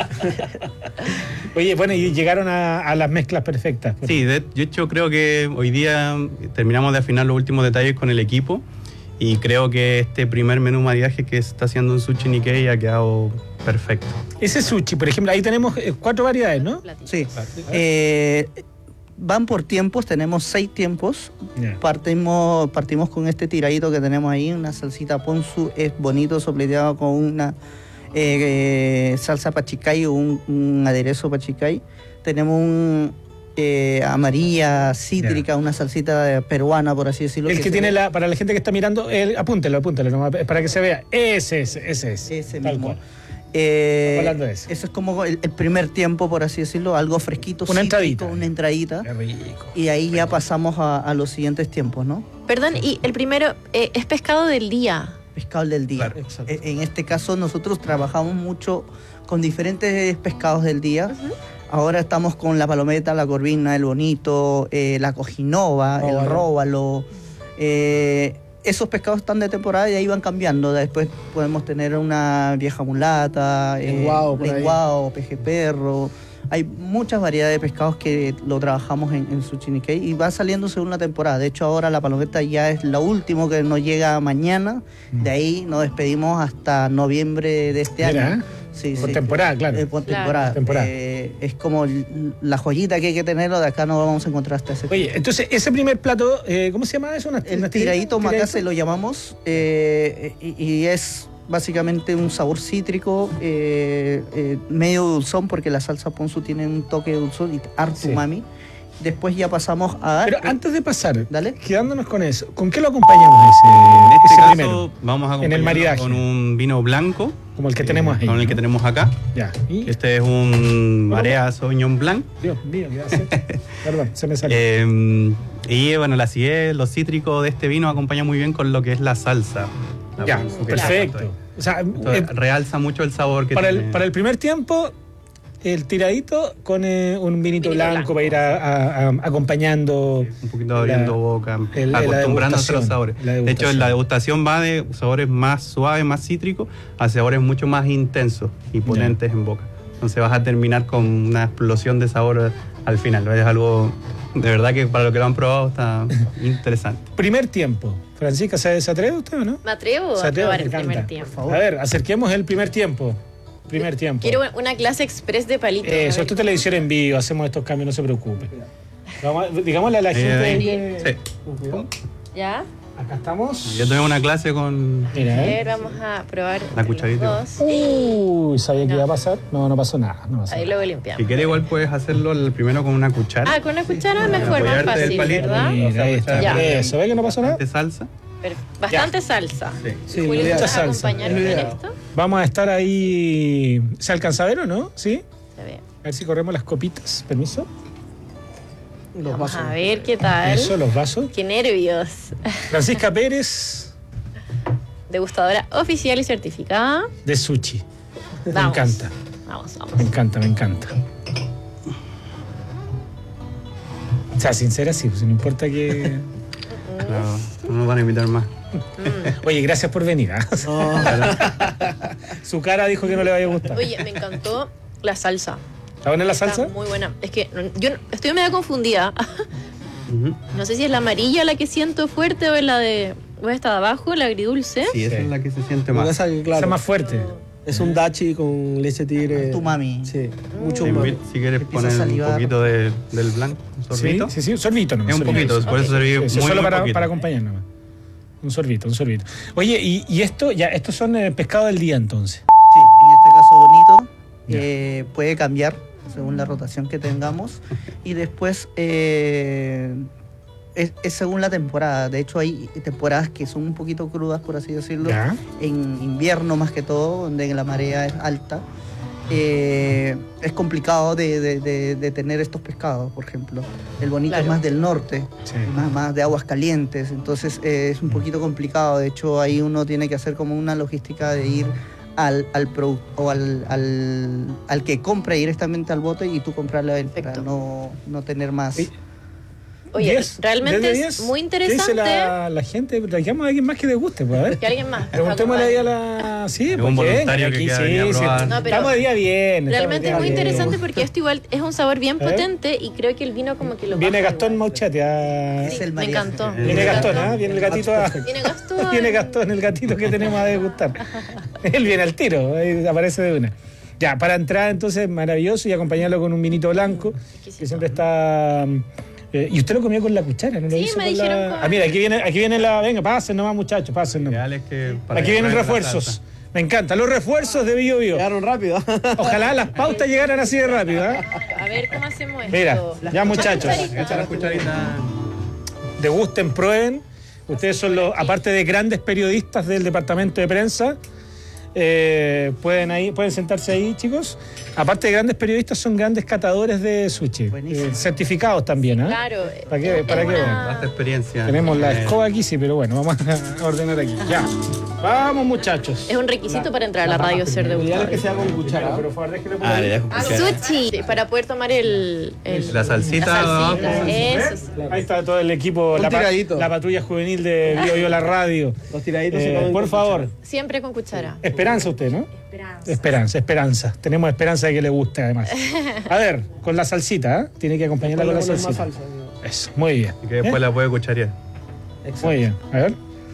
Oye, bueno, y llegaron a las mezclas perfectas. Sí, de hecho creo que hoy día terminamos de afinar los últimos detalles con el equipo y creo que este primer menú maridaje que se está haciendo en Sushi Nikkei ha quedado perfecto. Ese sushi, por ejemplo, ahí tenemos 4 variedades, ¿no? Sí. Van por tiempos, tenemos 6 tiempos. Yeah. Partimos con este tiradito que tenemos ahí, una salsita ponzu, es bonito, sopleteado con una salsa pachicay o un aderezo pachicay. Tenemos un amarilla cítrica, una salsita peruana, por así decirlo. El que tiene para la gente que está mirando, apúntelo nomás, para que se vea. Ese es. Ese tal mismo. cual. Hablando de eso. Eso es como el primer tiempo, por así decirlo, algo fresquito. Una cítrico, entradita. Una entradita. Qué rico. Y ahí ya pasamos a los siguientes tiempos, ¿no? Perdón, y el primero es pescado del día. Pescado del día. Claro, en este caso nosotros trabajamos mucho con diferentes pescados del día. Ahora estamos con la palometa, la corvina, el bonito, la cojinova, el róbalo. Esos pescados están de temporada y ahí van cambiando. Después podemos tener una vieja mulata, lenguado, peje perro. Hay muchas variedades de pescados que lo trabajamos en Sushi Nikkei y va saliendo según la temporada. De hecho, ahora la palometa ya es la última que nos llega mañana. De ahí nos despedimos hasta noviembre de este año. Sí, por temporada, claro. Por temporada. Es como la joyita que hay que tenerlo. De acá no vamos a encontrar hasta ese. Oye, entonces, ese primer plato, ¿cómo se llama eso? El tiradito macase lo llamamos. Y es básicamente un sabor cítrico, medio dulzón, porque la salsa ponzu tiene un toque de dulzón y harto umami. Después ya pasamos a... Pero antes de pasar, dale, quedándonos con eso, ¿con qué lo acompañamos En este caso primero? vamos a En el maridaje. con un vino blanco. Como el que tenemos ahí. Con el que tenemos acá. Ya. Este es un Marea Sauvignon Blanc. Dios mío, ¿qué va a hacer? Perdón, se me salió. Y bueno, la acidez, lo cítrico de este vino acompaña muy bien con lo que es la salsa. Ya, perfecto. O sea, realza mucho el sabor que para tiene. Para el primer tiempo, el tiradito con un vinito blanco para ir acompañando. Un poquito abriendo boca, acostumbrándose a los sabores. De hecho, la degustación va de sabores más suaves, más cítricos, a sabores mucho más intensos y potentes en boca. Entonces vas a terminar con una explosión de sabor al final. Es algo, de verdad que para lo que lo han probado está interesante. Primer tiempo. Francisca, ¿se atreve usted o no? Me atrevo a probar el primer tiempo. A ver, acerquemos el primer tiempo. Primer tiempo. Quiero una clase express de palitos. Eso, esto es televisión en vivo, hacemos estos cambios, no se preocupe. Digámosle a la gente. ¿Ya? Acá estamos. Yo tengo una clase con... Mira, a ver, vamos a probar la cucharita. Uy, ¿sabía que iba a pasar? No pasó nada. Ahí luego limpiamos. Si quieres igual puedes hacerlo primero con una cuchara. Con una cuchara es mejor, más fácil, ¿verdad? Mira, ahí está. Ya. Eso, ¿ves que no pasó nada? Salsa. Bastante salsa. Sí, Julio, mucha ¿vas a salsa. acompañarme en esto? Vamos a estar ahí. ¿Se alcanza a ver o no? ¿Sí? Se ve. A ver si corremos las copitas. ¿Permiso? Vamos a ver qué tal. Eso, los vasos. Qué nervios. Francisca Pérez. Degustadora oficial y certificada. De sushi. Vamos. Me encanta. Vamos. Me encanta. O sea, sincera, sí, pues no importa que... Claro, no nos van a invitar más. Oye, gracias por venir. Su cara dijo que no le vaya a gustar. Oye, me encantó la salsa. ¿Está buena la salsa? Está muy buena. Es que yo estoy medio confundida. No sé si es la amarilla la que siento fuerte o es la de... ¿O esta de abajo, la agridulce? Sí, esa es la que se siente más. Esa, claro, esa más fuerte. Es un dachi con leche tigre. Tu mami. Sí, mucho umami. Si quieres poner un poquito del blanco, un sorbito. Sí, un sorbito nomás. Es un poquito, por eso serví muy solo para poquito. acompañar nomás. Un sorbito. Oye, y esto, ya, estos son pescado del día entonces. Sí, en este caso bonito. Puede cambiar según la rotación que tengamos. Y después es según la temporada. De hecho, hay temporadas que son un poquito crudas, por así decirlo. ¿Ya? En invierno más que todo, donde la marea es alta. Es complicado de tener estos pescados, por ejemplo. El bonito es más del norte, más de aguas calientes, entonces es un poquito complicado. De hecho, ahí uno tiene que hacer como una logística de ir al producto o al que compra directamente al bote y tú comprarle a él para no tener más. Oye, 10, realmente 10 de es 10. muy interesante. ¿Qué dice la gente? Traigamos a alguien más que le guste, pues, a ver. Que alguien más. Preguntémosle ahí a la... Sí, un voluntario aquí, que quiera venir a probar. No, pero estamos de día bien. realmente es muy bien. interesante porque esto igual es un sabor bien potente y creo que el vino como que lo Viene baja Gastón igual. Mauchetti. Sí, me encantó. Viene Gastón, ¿ah? Viene el gatito. Viene Gastón. Viene Gastón, el gatito que tenemos a degustar. Él viene al tiro, ahí aparece de una. Ya, para entrar entonces, maravilloso, y acompañarlo con un vinito blanco, que siempre está... y usted lo comió con la cuchara, ¿no lo Sí, hizo me con dijeron la... con- Ah, mira, aquí viene la... Venga, pasen nomás, muchachos, pasen nomás. Aquí vienen refuerzos. Me encanta, los refuerzos de Bio Bio. Llegaron rápido. Ojalá las pautas llegaran así de rápido, ¿eh? A ver cómo hacemos esto. Mira, ya muchachos. Echa la cucharita. Degusten, prueben. Ustedes son los, aparte de grandes periodistas del departamento de prensa, pueden sentarse ahí, chicos. Aparte de grandes periodistas, son grandes catadores de sushi. Certificados también, ¿eh? Claro. ¿Para qué vean? Basta experiencia. Tenemos la escoba aquí, sí, pero bueno, vamos a ordenar aquí. Ya. Vamos, muchachos. Es un requisito para entrar a la radio ser degustador. que sea con cuchara. Por favor, déjenme Ah, le dejo Ah, cuchara. sushi. Sí, para poder tomar La salsita. Eso sí. Ahí está todo el equipo, Un tiradito. la patrulla juvenil de Bio Bio la radio. Los tiraditos se comen Por con favor, Siempre con cuchara. esperanza usted, ¿no? Esperanza. Tenemos esperanza de que le guste, además. A ver, con la salsita, ¿eh? Tiene que acompañarla con la Ponle más salsita. salsa, digo. Eso, muy bien. Y que después la puede cucharear. Muy bien. A ver.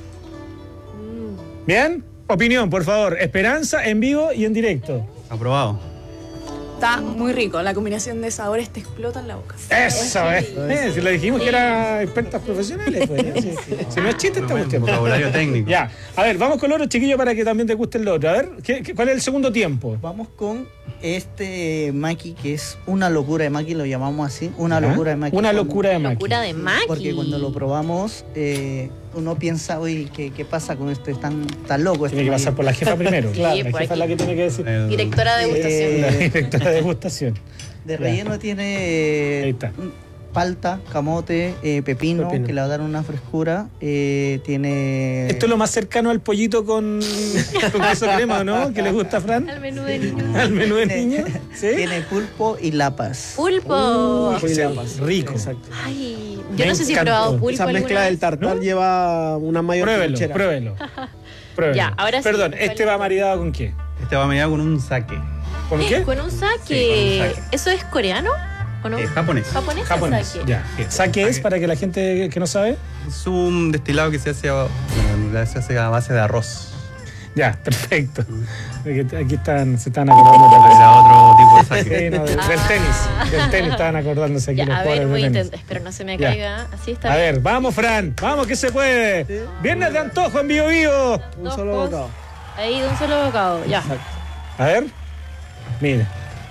¿Bien? Opinión, por favor. Esperanza en vivo y en directo. Aprobado. Está muy rico, la combinación de sabores te explota en la boca. Eso, si le dijimos que eran expertas profesionales, pues. Si no es chiste, esta cuestión. Vocabulario técnico. Ya. A ver, vamos con el otro, chiquillo, para que también te guste el otro. A ver, ¿cuál es el segundo tiempo? Vamos con este maqui, que es una locura de maqui, lo llamamos así, una Ajá. locura de maqui. Una locura de maqui. Locura de maqui. Porque cuando lo probamos, uno piensa, oye, ¿qué pasa con esto? Es tan loco este Tiene que maqui. pasar por la jefa primero. Sí, La por jefa es la que tiene que decir. Directora de degustación. La directora de degustación. De relleno tiene palta, camote, pepino, que le va a dar una frescura. Tiene... Esto es lo más cercano al pollito con queso crema, ¿no? Que le gusta a Fran. Al menú de niños. Al menú de niño. ¿Sí? Tiene pulpo y lapas. Pulpo. Rico. Exacto. Ay, yo no sé si he probado pulpo Esa mezcla alguna del vez. tartar lleva una mayor cuchara. Pruébelo. Ya, ahora sí. Perdón, ¿Cuál ¿este va maridado con qué? Este va maridado con un sake. ¿Con qué? Con un sake. Sí, con un sake. ¿Eso es coreano? ¿O no? Japonés. Japonés. Japonés. Sake. Ya. ¿Sake es para que la gente que no sabe? Es un destilado que se hace a base de arroz. Ya, perfecto. Aquí se están acordando. Era otro tipo de sake. Sí, no, del tenis. Del tenis estaban acordándose aquí Ya, los a ver, jugadores voy a de tenis. intentar. Espero no se me Ya. caiga. Así está. A ver, vamos, Fran. Vamos, que se puede. Viernes de antojo en Bio Bio. Un solo bocado. Ahí de un solo bocado. Ya. A ver. Mire.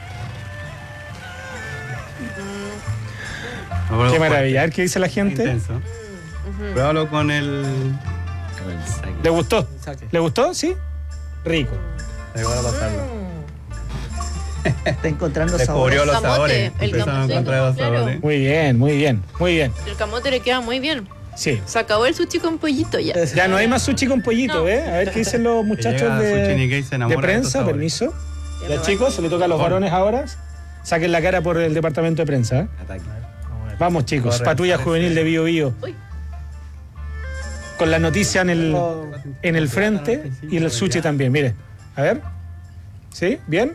Qué maravilla. A ver qué dice la gente. Intenso. Pruébalo con el sake. ¿Le gustó? ¿Le gustó? ¿Sí? Rico. Igual a pasarlo. Está encontrando sabor. Descubrió los Camote, sabores. el Empezaron a camote, encontrar los claro. sabores. Muy bien, muy bien, muy bien. El camote le queda muy bien. Sí. Se acabó el sushi con pollito ya. Ya no hay más sushi con pollito, ¿eh? A ver qué dicen los muchachos llega Sushi Nikkei, se de enamora de estos prensa. sabores. Permiso. Ya, chicos, se le toca a los varones ahora. Saquen la cara por el departamento de prensa. ¿eh? Vamos, chicos. Corre, Patrulla parece. juvenil de Bio Bio. Uy. Con la noticia en el frente y el sushi también. Mire. A ver. ¿Sí? ¿Bien?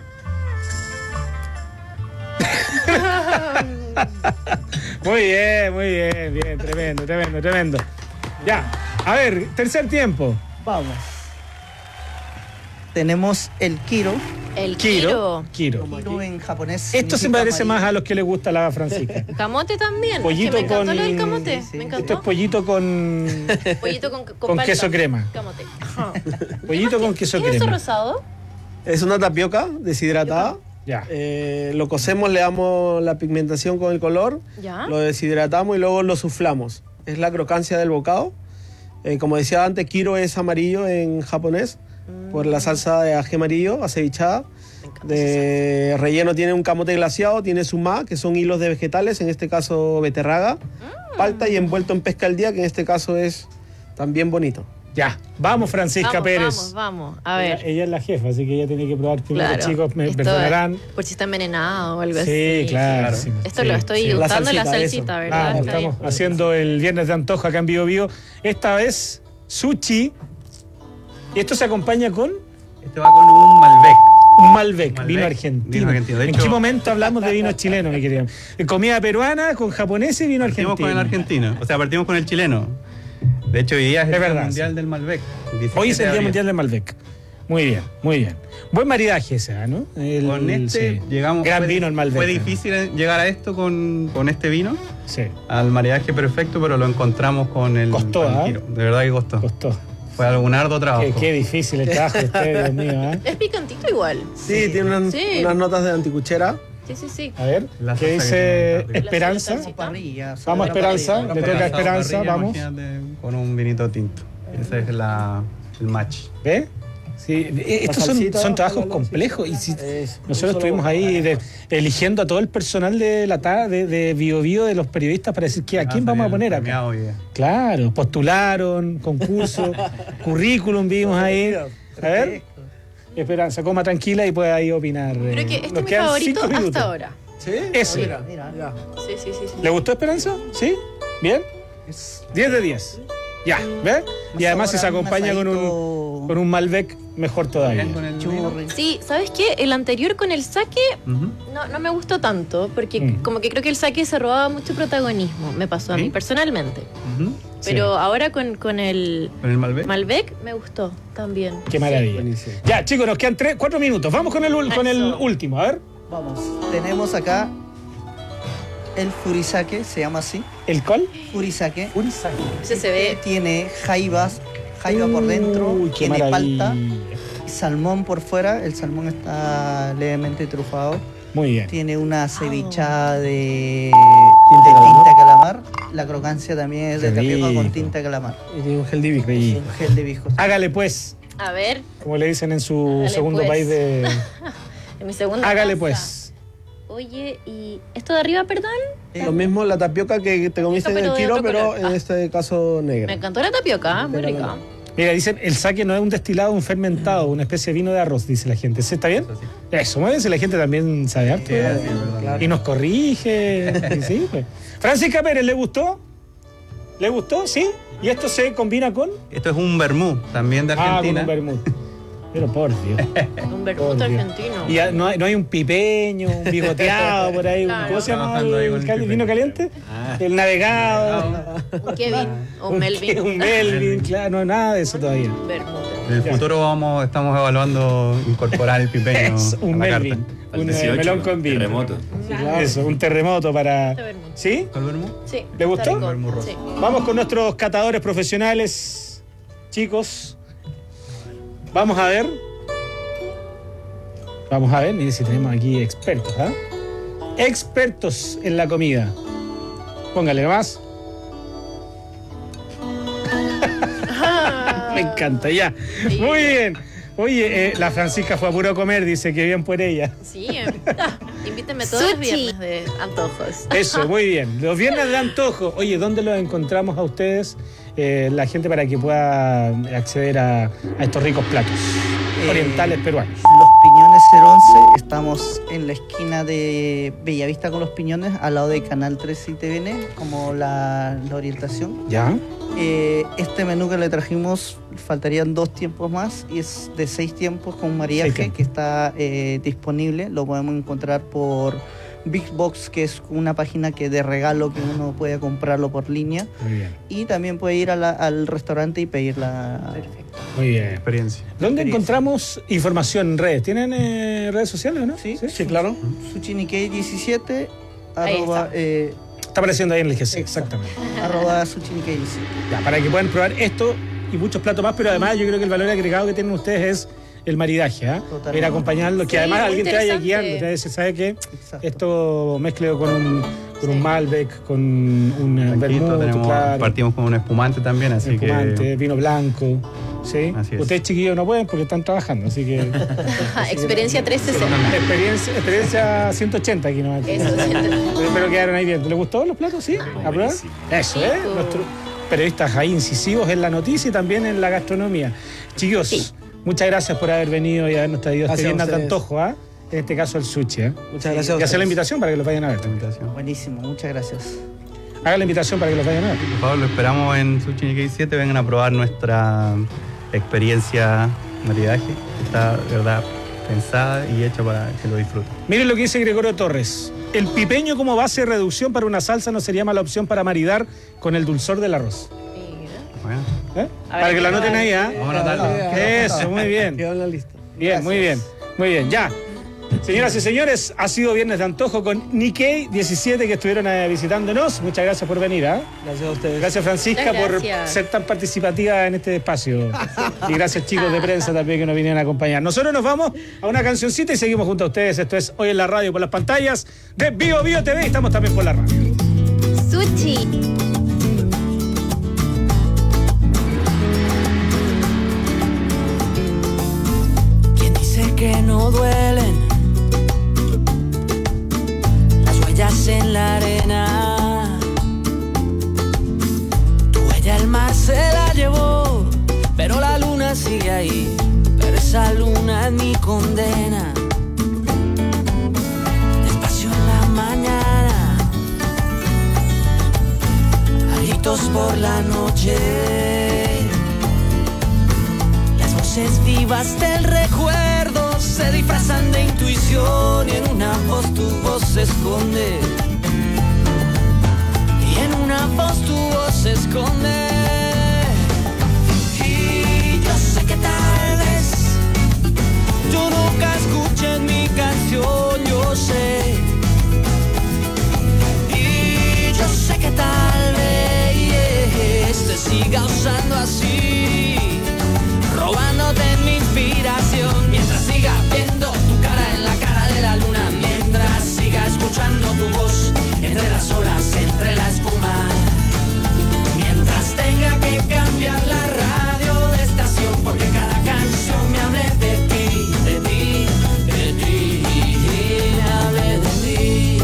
Muy bien, muy bien, bien. Tremendo, tremendo, tremendo. Ya. A ver, tercer tiempo. Vamos. Tenemos el kiro. El Kiro. kiro. Kiro. Kiro en japonés. Esto se significa parece amarillo. más a los que les gusta la Francisca. Camote también. Pollito Que me encantó con- lo del camote. Me Esto es encantó. pollito con Pollito con con palta. queso crema. Camote. Pollito con queso ¿Qué es eso crema. rosado? Es una tapioca deshidratada. Ya. Lo cocemos, le damos la pigmentación con el color, Ya. lo deshidratamos y luego lo suflamos. Es la crocancia del bocado. Como decía antes, kiro es amarillo en japonés por la salsa de ají amarillo, acevichada. De relleno tiene un camote glaseado, tiene sumá, que son hilos de vegetales, en este caso beterraga, palta y envuelto en pesca al día, que en este caso es también bonito. Ya, vamos Francisca Pérez. Vamos. A ver. Ella es la jefa, así que ella tiene que probar primero, Claro. chicos, me Esto perdonarán. Por si está envenenado o algo Sí, así. claro. Esto lo estoy usando en la salsita, ¿verdad? Está Estamos bien. haciendo el viernes de antojo acá en Bio Bio. Esta vez, sushi. Y esto se acompaña con... Este va con un Malbec. Un Malbec, vino argentino. Vino argentino. De ¿En hecho, qué momento hablamos de vino chileno, mi querido? Comida peruana con japonés y vino argentino. Partimos con el argentino, o sea, partimos con el chileno. De hecho, hoy día es el Día Mundial del Malbec. Hoy es el Día Mundial del Malbec. Muy bien, muy bien. Buen maridaje ese, ¿no? Con este llegamos... Gran vino el Malbec. Fue difícil llegar a esto con este vino. Sí. Al maridaje perfecto, pero lo encontramos con el... Costó, con el giro. De verdad que costó. Fue algún arduo trabajo. Qué difícil el trabajo de ustedes, Dios mío, ¿eh? Es picantito igual. Sí, tiene unas notas de anticuchera. Sí. A ver, ¿qué dice Esperanza? Vamos, Esperanza, le toca a Esperanza, vamos. Con un vinito tinto. Ese es el match. ¿Ve? Sí, estos son trabajos complejos y si nosotros estuvimos ahí eligiendo a todo el personal de la tarde, de Bio Bio, de los periodistas para decir a quién vamos a poner acá. Claro, postularon, concurso, currículum vimos ahí. A ver, Esperanza, coma tranquila y puede ahí opinar. Creo que este es mi favorito hasta ahora. ¿Sí? Ese. Mira. Sí. ¿Le gustó Esperanza? ¿Sí? ¿Bien? 10 de 10. Ya, ¿ves? Y además si se acompaña con un Malbec, mejor todavía. Sí, ¿sabes qué? El anterior con el sake no me gustó tanto, porque como que creo que el sake se robaba mucho protagonismo, me pasó a mí personalmente. Pero ahora con el Malbec me gustó también. Qué maravilla. Ya, chicos, nos quedan 4 minutos. Vamos con el último, a ver. Vamos, tenemos acá el furisake, se llama así. ¿El cuál? Furisake. Ese se ve. Tiene jaiba por dentro, tiene palta y salmón por fuera. El salmón está levemente trufado. Muy bien. Tiene una cevichada de tinta de calamar. La crocancia también es de tapioca con tinta de calamar. Y tiene un gel de bisco. Un gel de bisco. Hágale pues. A ver. Como le dicen en su Hágale segundo pues. país de... En mi segunda Hágale casa. pues. Oye, ¿y esto de arriba, perdón? Lo mismo la tapioca que te comiste en el kilo, pero en este caso negra. Me encantó la tapioca, muy rica. Mira, dicen, el sake no es un destilado, un fermentado, una especie de vino de arroz, dice la gente. ¿Sí está bien? Eso, muy bien, si la gente también sabe harto. Y nos corrige. Y sí, pues. Francisca Pérez, ¿le gustó? ¿Le gustó? ¿Sí? ¿Y esto se combina con? Esto es un vermut, también de Argentina. Con un vermut. Pero por Dios. Un vermut argentino. Y no hay un pipeño, un bigoteado por ahí. Claro. ¿Cómo se llama el vino caliente? El navegado. Un Kevin o un Melvin. Un Melvin, claro, no, nada de eso todavía. Vermut. En el futuro estamos evaluando incorporar el pipeño un a la Melvin. carta. Un melón con vino. Terremoto. Eso, un terremoto para... ¿Sí? ¿El vermut? Sí. ¿Le gustó? Está rico. Sí. Vamos con nuestros catadores profesionales, chicos. Vamos a ver. Mire si tenemos aquí expertos, ¿ah? Expertos en la comida. Póngale más. Me encanta, ya. Muy bien. Oye, la Francisca fue a puro comer, dice que bien por ella. Sí, invítenme todos los viernes de antojos. Eso, muy bien. Los viernes de antojo. Oye, ¿dónde los encontramos a ustedes? La gente para que pueda acceder a estos ricos platos orientales peruanos. Los Piñones 011, estamos en la esquina de Bellavista con Los Piñones, al lado de Canal 13 y TVN, como la orientación. ¿Ya? Este menú que le trajimos, faltarían 2 tiempos más, y es de 6 tiempos con mariaje que está disponible. Lo podemos encontrar por Big Box, que es una página que de regalo que uno puede comprarlo por línea. Muy bien. Y también puede ir al restaurante y pedirla. Perfecto. Muy bien. Experiencia. ¿Dónde encontramos información en redes? ¿Tienen redes sociales o no? Sí, claro. Sushi Nikkei 17 Ahí arroba, está apareciendo ahí en el GC, exactamente. arroba Sushi Nikkei 17. Ya, para que puedan probar esto y muchos platos más, pero además yo creo que el valor agregado que tienen ustedes es el maridaje, ¿ah? Ir a acompañarlo, que Sí, además muy alguien te vaya interesante. guiando, te dice, ¿sabe qué? Esto mezcleo con un Malbec, con un vermut, Tenemos, claro, partimos con un espumante también, así espumante, vino blanco, ¿sí? Así es. Ustedes chiquillos no pueden porque están trabajando, así que... Experiencia 360. Experiencia 180 aquí nomás. Eso, 180. Pero quedaron ahí bien. ¿Les gustó los platos? ¿Sí? ¿A prueba? Eso, Rico. periodistas ahí incisivos en la noticia y también en la gastronomía. Chicos, muchas gracias por haber venido y habernos traído este viernes de antojo, ¿ah? En este caso el sushi. Muchas gracias. Y hacer la invitación para que los vayan a ver. Buenísimo, muchas gracias. Haga la invitación para que los vayan a ver. Por favor, lo esperamos en Sushi Nikkei 7. Vengan a probar nuestra experiencia maridaje. Está, de verdad, pensada y hecha para que lo disfruten. Miren lo que dice Gregorio Torres. El pipeño como base de reducción para una salsa no sería mala opción para maridar con el dulzor del arroz. Bueno. Para que lo anoten ahí, ¿ah? Vamos a anotarlo. Eso, muy bien. Quedó en la lista. Bien, muy bien. Muy bien, ya. Señoras y señores, ha sido Viernes de Antojo con Nikkei 17 que estuvieron visitándonos. Muchas gracias por venir. Gracias a ustedes. Gracias, Francisca, Muchas por gracias. ser tan participativa en este espacio. Y gracias, chicos de prensa también que nos vinieron a acompañar. Nosotros nos vamos a una cancioncita y seguimos junto a ustedes. Esto es Hoy en la Radio por las pantallas de Bio Bio TV y estamos también por la radio. Sushi. ¿Quién dice que no duelen las huellas en la arena? Tu huella el mar se la llevó, pero la luna sigue ahí. Pero esa luna es mi condena. Despacio en la mañana, a gritos por la noche. Las voces vivas del recuerdo se disfrazan de intuición y en una voz tu voz se esconde. Y en una voz tu voz se esconde. Y yo sé que tal vez tú nunca escuches mi canción, yo sé. Y yo sé que tal vez te siga usando así, robándote mi inspiración. Mientras siga viendo tu cara en la cara de la luna, mientras siga escuchando tu voz entre las olas, entre la espuma, mientras tenga que cambiar la radio de estación, porque cada canción me hable de ti, de ti, de ti, me hable de ti.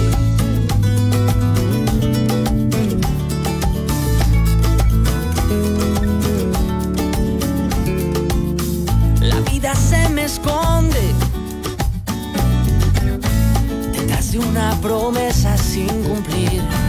La vida se me esconde detrás de una promesa sin cumplir.